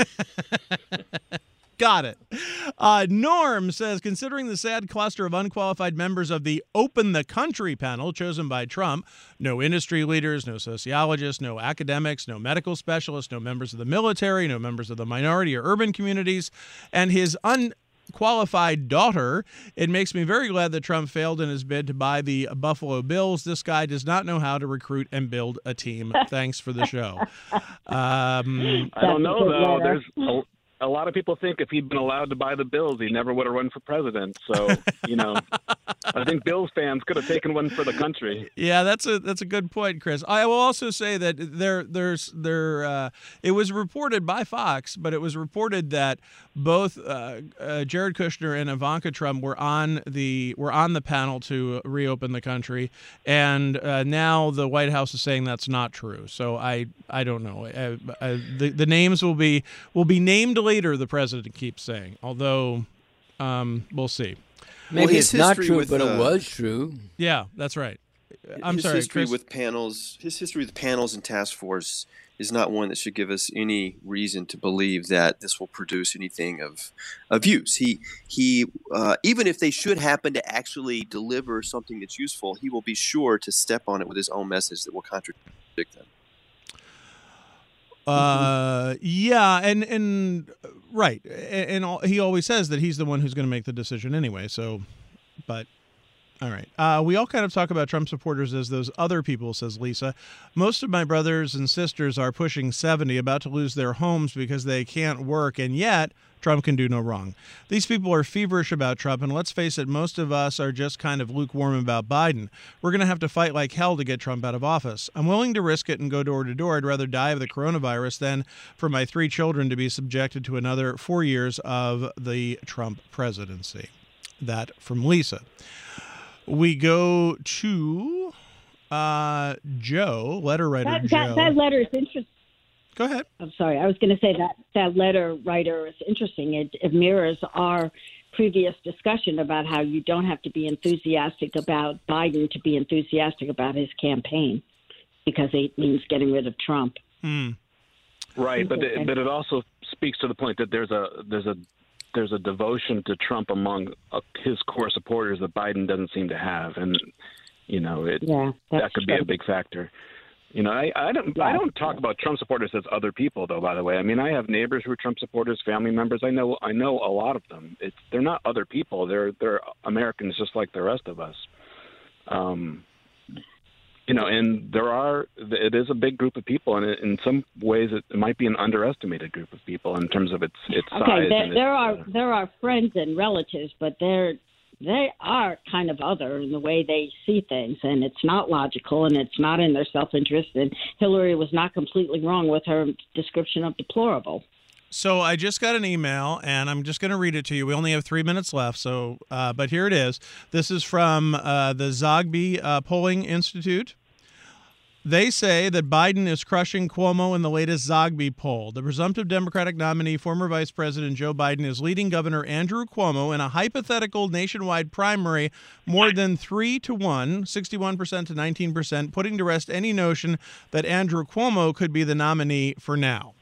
got it. Uh, Norm says, considering the sad cluster of unqualified members of the Open the Country panel chosen by Trump, no industry leaders, no sociologists, no academics, no medical specialists, no members of the military, no members of the minority or urban communities, and his unqualified daughter, it makes me very glad that Trump failed in his bid to buy the Buffalo Bills. This guy does not know how to recruit and build a team. Thanks for the show. Um, I don't know, though. There's a- A lot of people think if he'd been allowed to buy the Bills, he never would have run for president. So, you know, I think Bills fans could have taken one for the country. Yeah, that's a that's a good point, Chris. I will also say that there there's there uh, it was reported by Fox, but it was reported that both uh, uh, Jared Kushner and Ivanka Trump were on the were on the panel to reopen the country, and uh, now the White House is saying that's not true. So I I don't know. Uh, uh, the the names will be will be named later, the president keeps saying, although um, we'll see. Maybe well, it's not true, with, but uh, it was true. Yeah, that's right. I'm his sorry, history Chris? with panels, his history with panels and task force is not one that should give us any reason to believe that this will produce anything of of use. He he, uh, even if they should happen to actually deliver something that's useful, he will be sure to step on it with his own message that will contradict them. Uh, yeah, and and right, and, and all, he always says that he's the one who's going to make the decision anyway. So, but all right, uh, we all kind of talk about Trump supporters as those other people, says Lisa. Most of my brothers and sisters are pushing seventy, about to lose their homes because they can't work, and yet Trump can do no wrong. These people are feverish about Trump, and let's face it, most of us are just kind of lukewarm about Biden. We're going to have to fight like hell to get Trump out of office. I'm willing to risk it and go door to door. I'd rather die of the coronavirus than for my three children to be subjected to another four years of the Trump presidency. That from Lisa. We go to uh, Joe, letter writer that, Joe. That, that letter is interesting. Go ahead. I'm sorry. I was going to say that that letter writer is interesting. It, it mirrors our previous discussion about how you don't have to be enthusiastic about Biden to be enthusiastic about his campaign, because it means getting rid of Trump. Hmm. Right, but it, but it also speaks to the point that there's a there's a there's a devotion to Trump among uh, his core supporters that Biden doesn't seem to have, and you know it yeah, that could true. be a big factor. You know, I, I don't I don't talk about Trump supporters as other people, though. By the way, I mean I have neighbors who are Trump supporters, family members. I know I know a lot of them. It's they're not other people. They're they're Americans just like the rest of us. Um, you know, and there are it is a big group of people, and in some ways it, it might be an underestimated group of people in terms of its its okay, size. there, and there its, are uh, there are friends and relatives, but they're they are kind of other in the way they see things, and it's not logical, and it's not in their self-interest, and Hillary was not completely wrong with her description of deplorable. So I just got an email, and I'm just going to read it to you. We only have three minutes left, so uh, but here it is. This is from uh, the Zogby uh, Polling Institute. They say that Biden is crushing Cuomo in the latest Zogby poll. The presumptive Democratic nominee, former Vice President Joe Biden, is leading Governor Andrew Cuomo in a hypothetical nationwide primary more than three to one, sixty-one percent to nineteen percent, putting to rest any notion that Andrew Cuomo could be the nominee for now.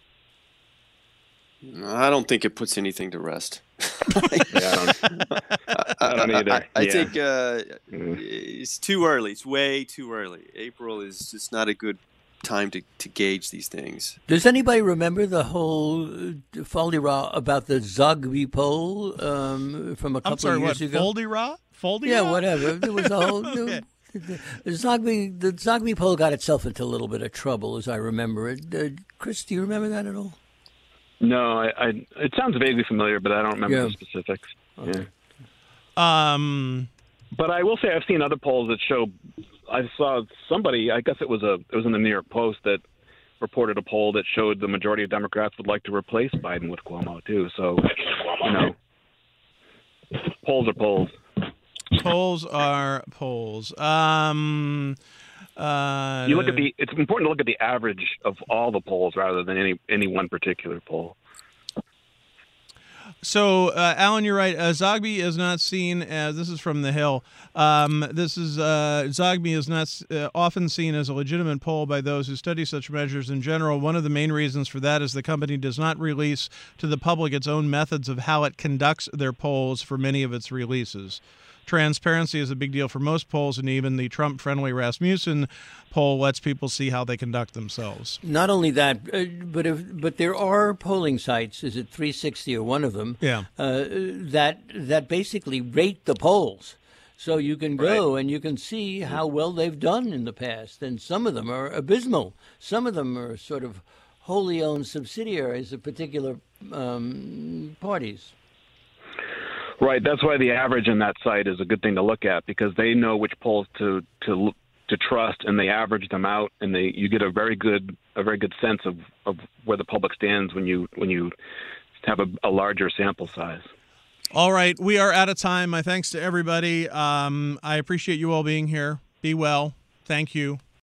I don't think it puts anything to rest. yeah, I don't, I don't either. I, I yeah. think uh, mm. it's too early. It's way too early. April is just not a good time to, to gauge these things. Does anybody remember the whole uh, Foldy-Ra about the Zogby poll um, from a couple I'm sorry, of years what, ago? Foldy-Ra? Foldy-Ra? Yeah, whatever. There was a whole. Okay. The, the Zogby the Zogby poll got itself into a little bit of trouble, as I remember it. Uh, Chris, do you remember that at all? No, I, I. It sounds vaguely familiar, but I don't remember Yeah. the specifics. Okay. Yeah. Um, But I will say I've seen other polls that show. I saw somebody. I guess it was a. It was in the New York Post that reported a poll that showed the majority of Democrats would like to replace Biden with Cuomo too. So, you know, polls are polls. polls are polls. Um, uh, You look at the. It's important to look at the average of all the polls rather than any any one particular poll. So, uh, Alan, you're right. Uh, Zogby is not seen as, this is from The Hill, um, this is, uh, Zogby is not uh, often seen as a legitimate poll by those who study such measures in general. One of the main reasons for that is the company does not release to the public its own methods of how it conducts their polls for many of its releases. Transparency is a big deal for most polls, and even the Trump-friendly Rasmussen poll lets people see how they conduct themselves. Not only that, uh, but if, but there are polling sites. Is it three sixty or one of them? Yeah. Uh, that that basically rate the polls, so you can go Right. and you can see how well they've done in the past. And some of them are abysmal. Some of them are sort of wholly owned subsidiaries of particular um, parties. Right. That's why the average in that site is a good thing to look at, because they know which polls to to to trust, and they average them out, and they you get a very good a very good sense of, of where the public stands when you when you have a, a larger sample size. All right, we are out of time. My thanks to everybody. Um, I appreciate you all being here. Be well. Thank you.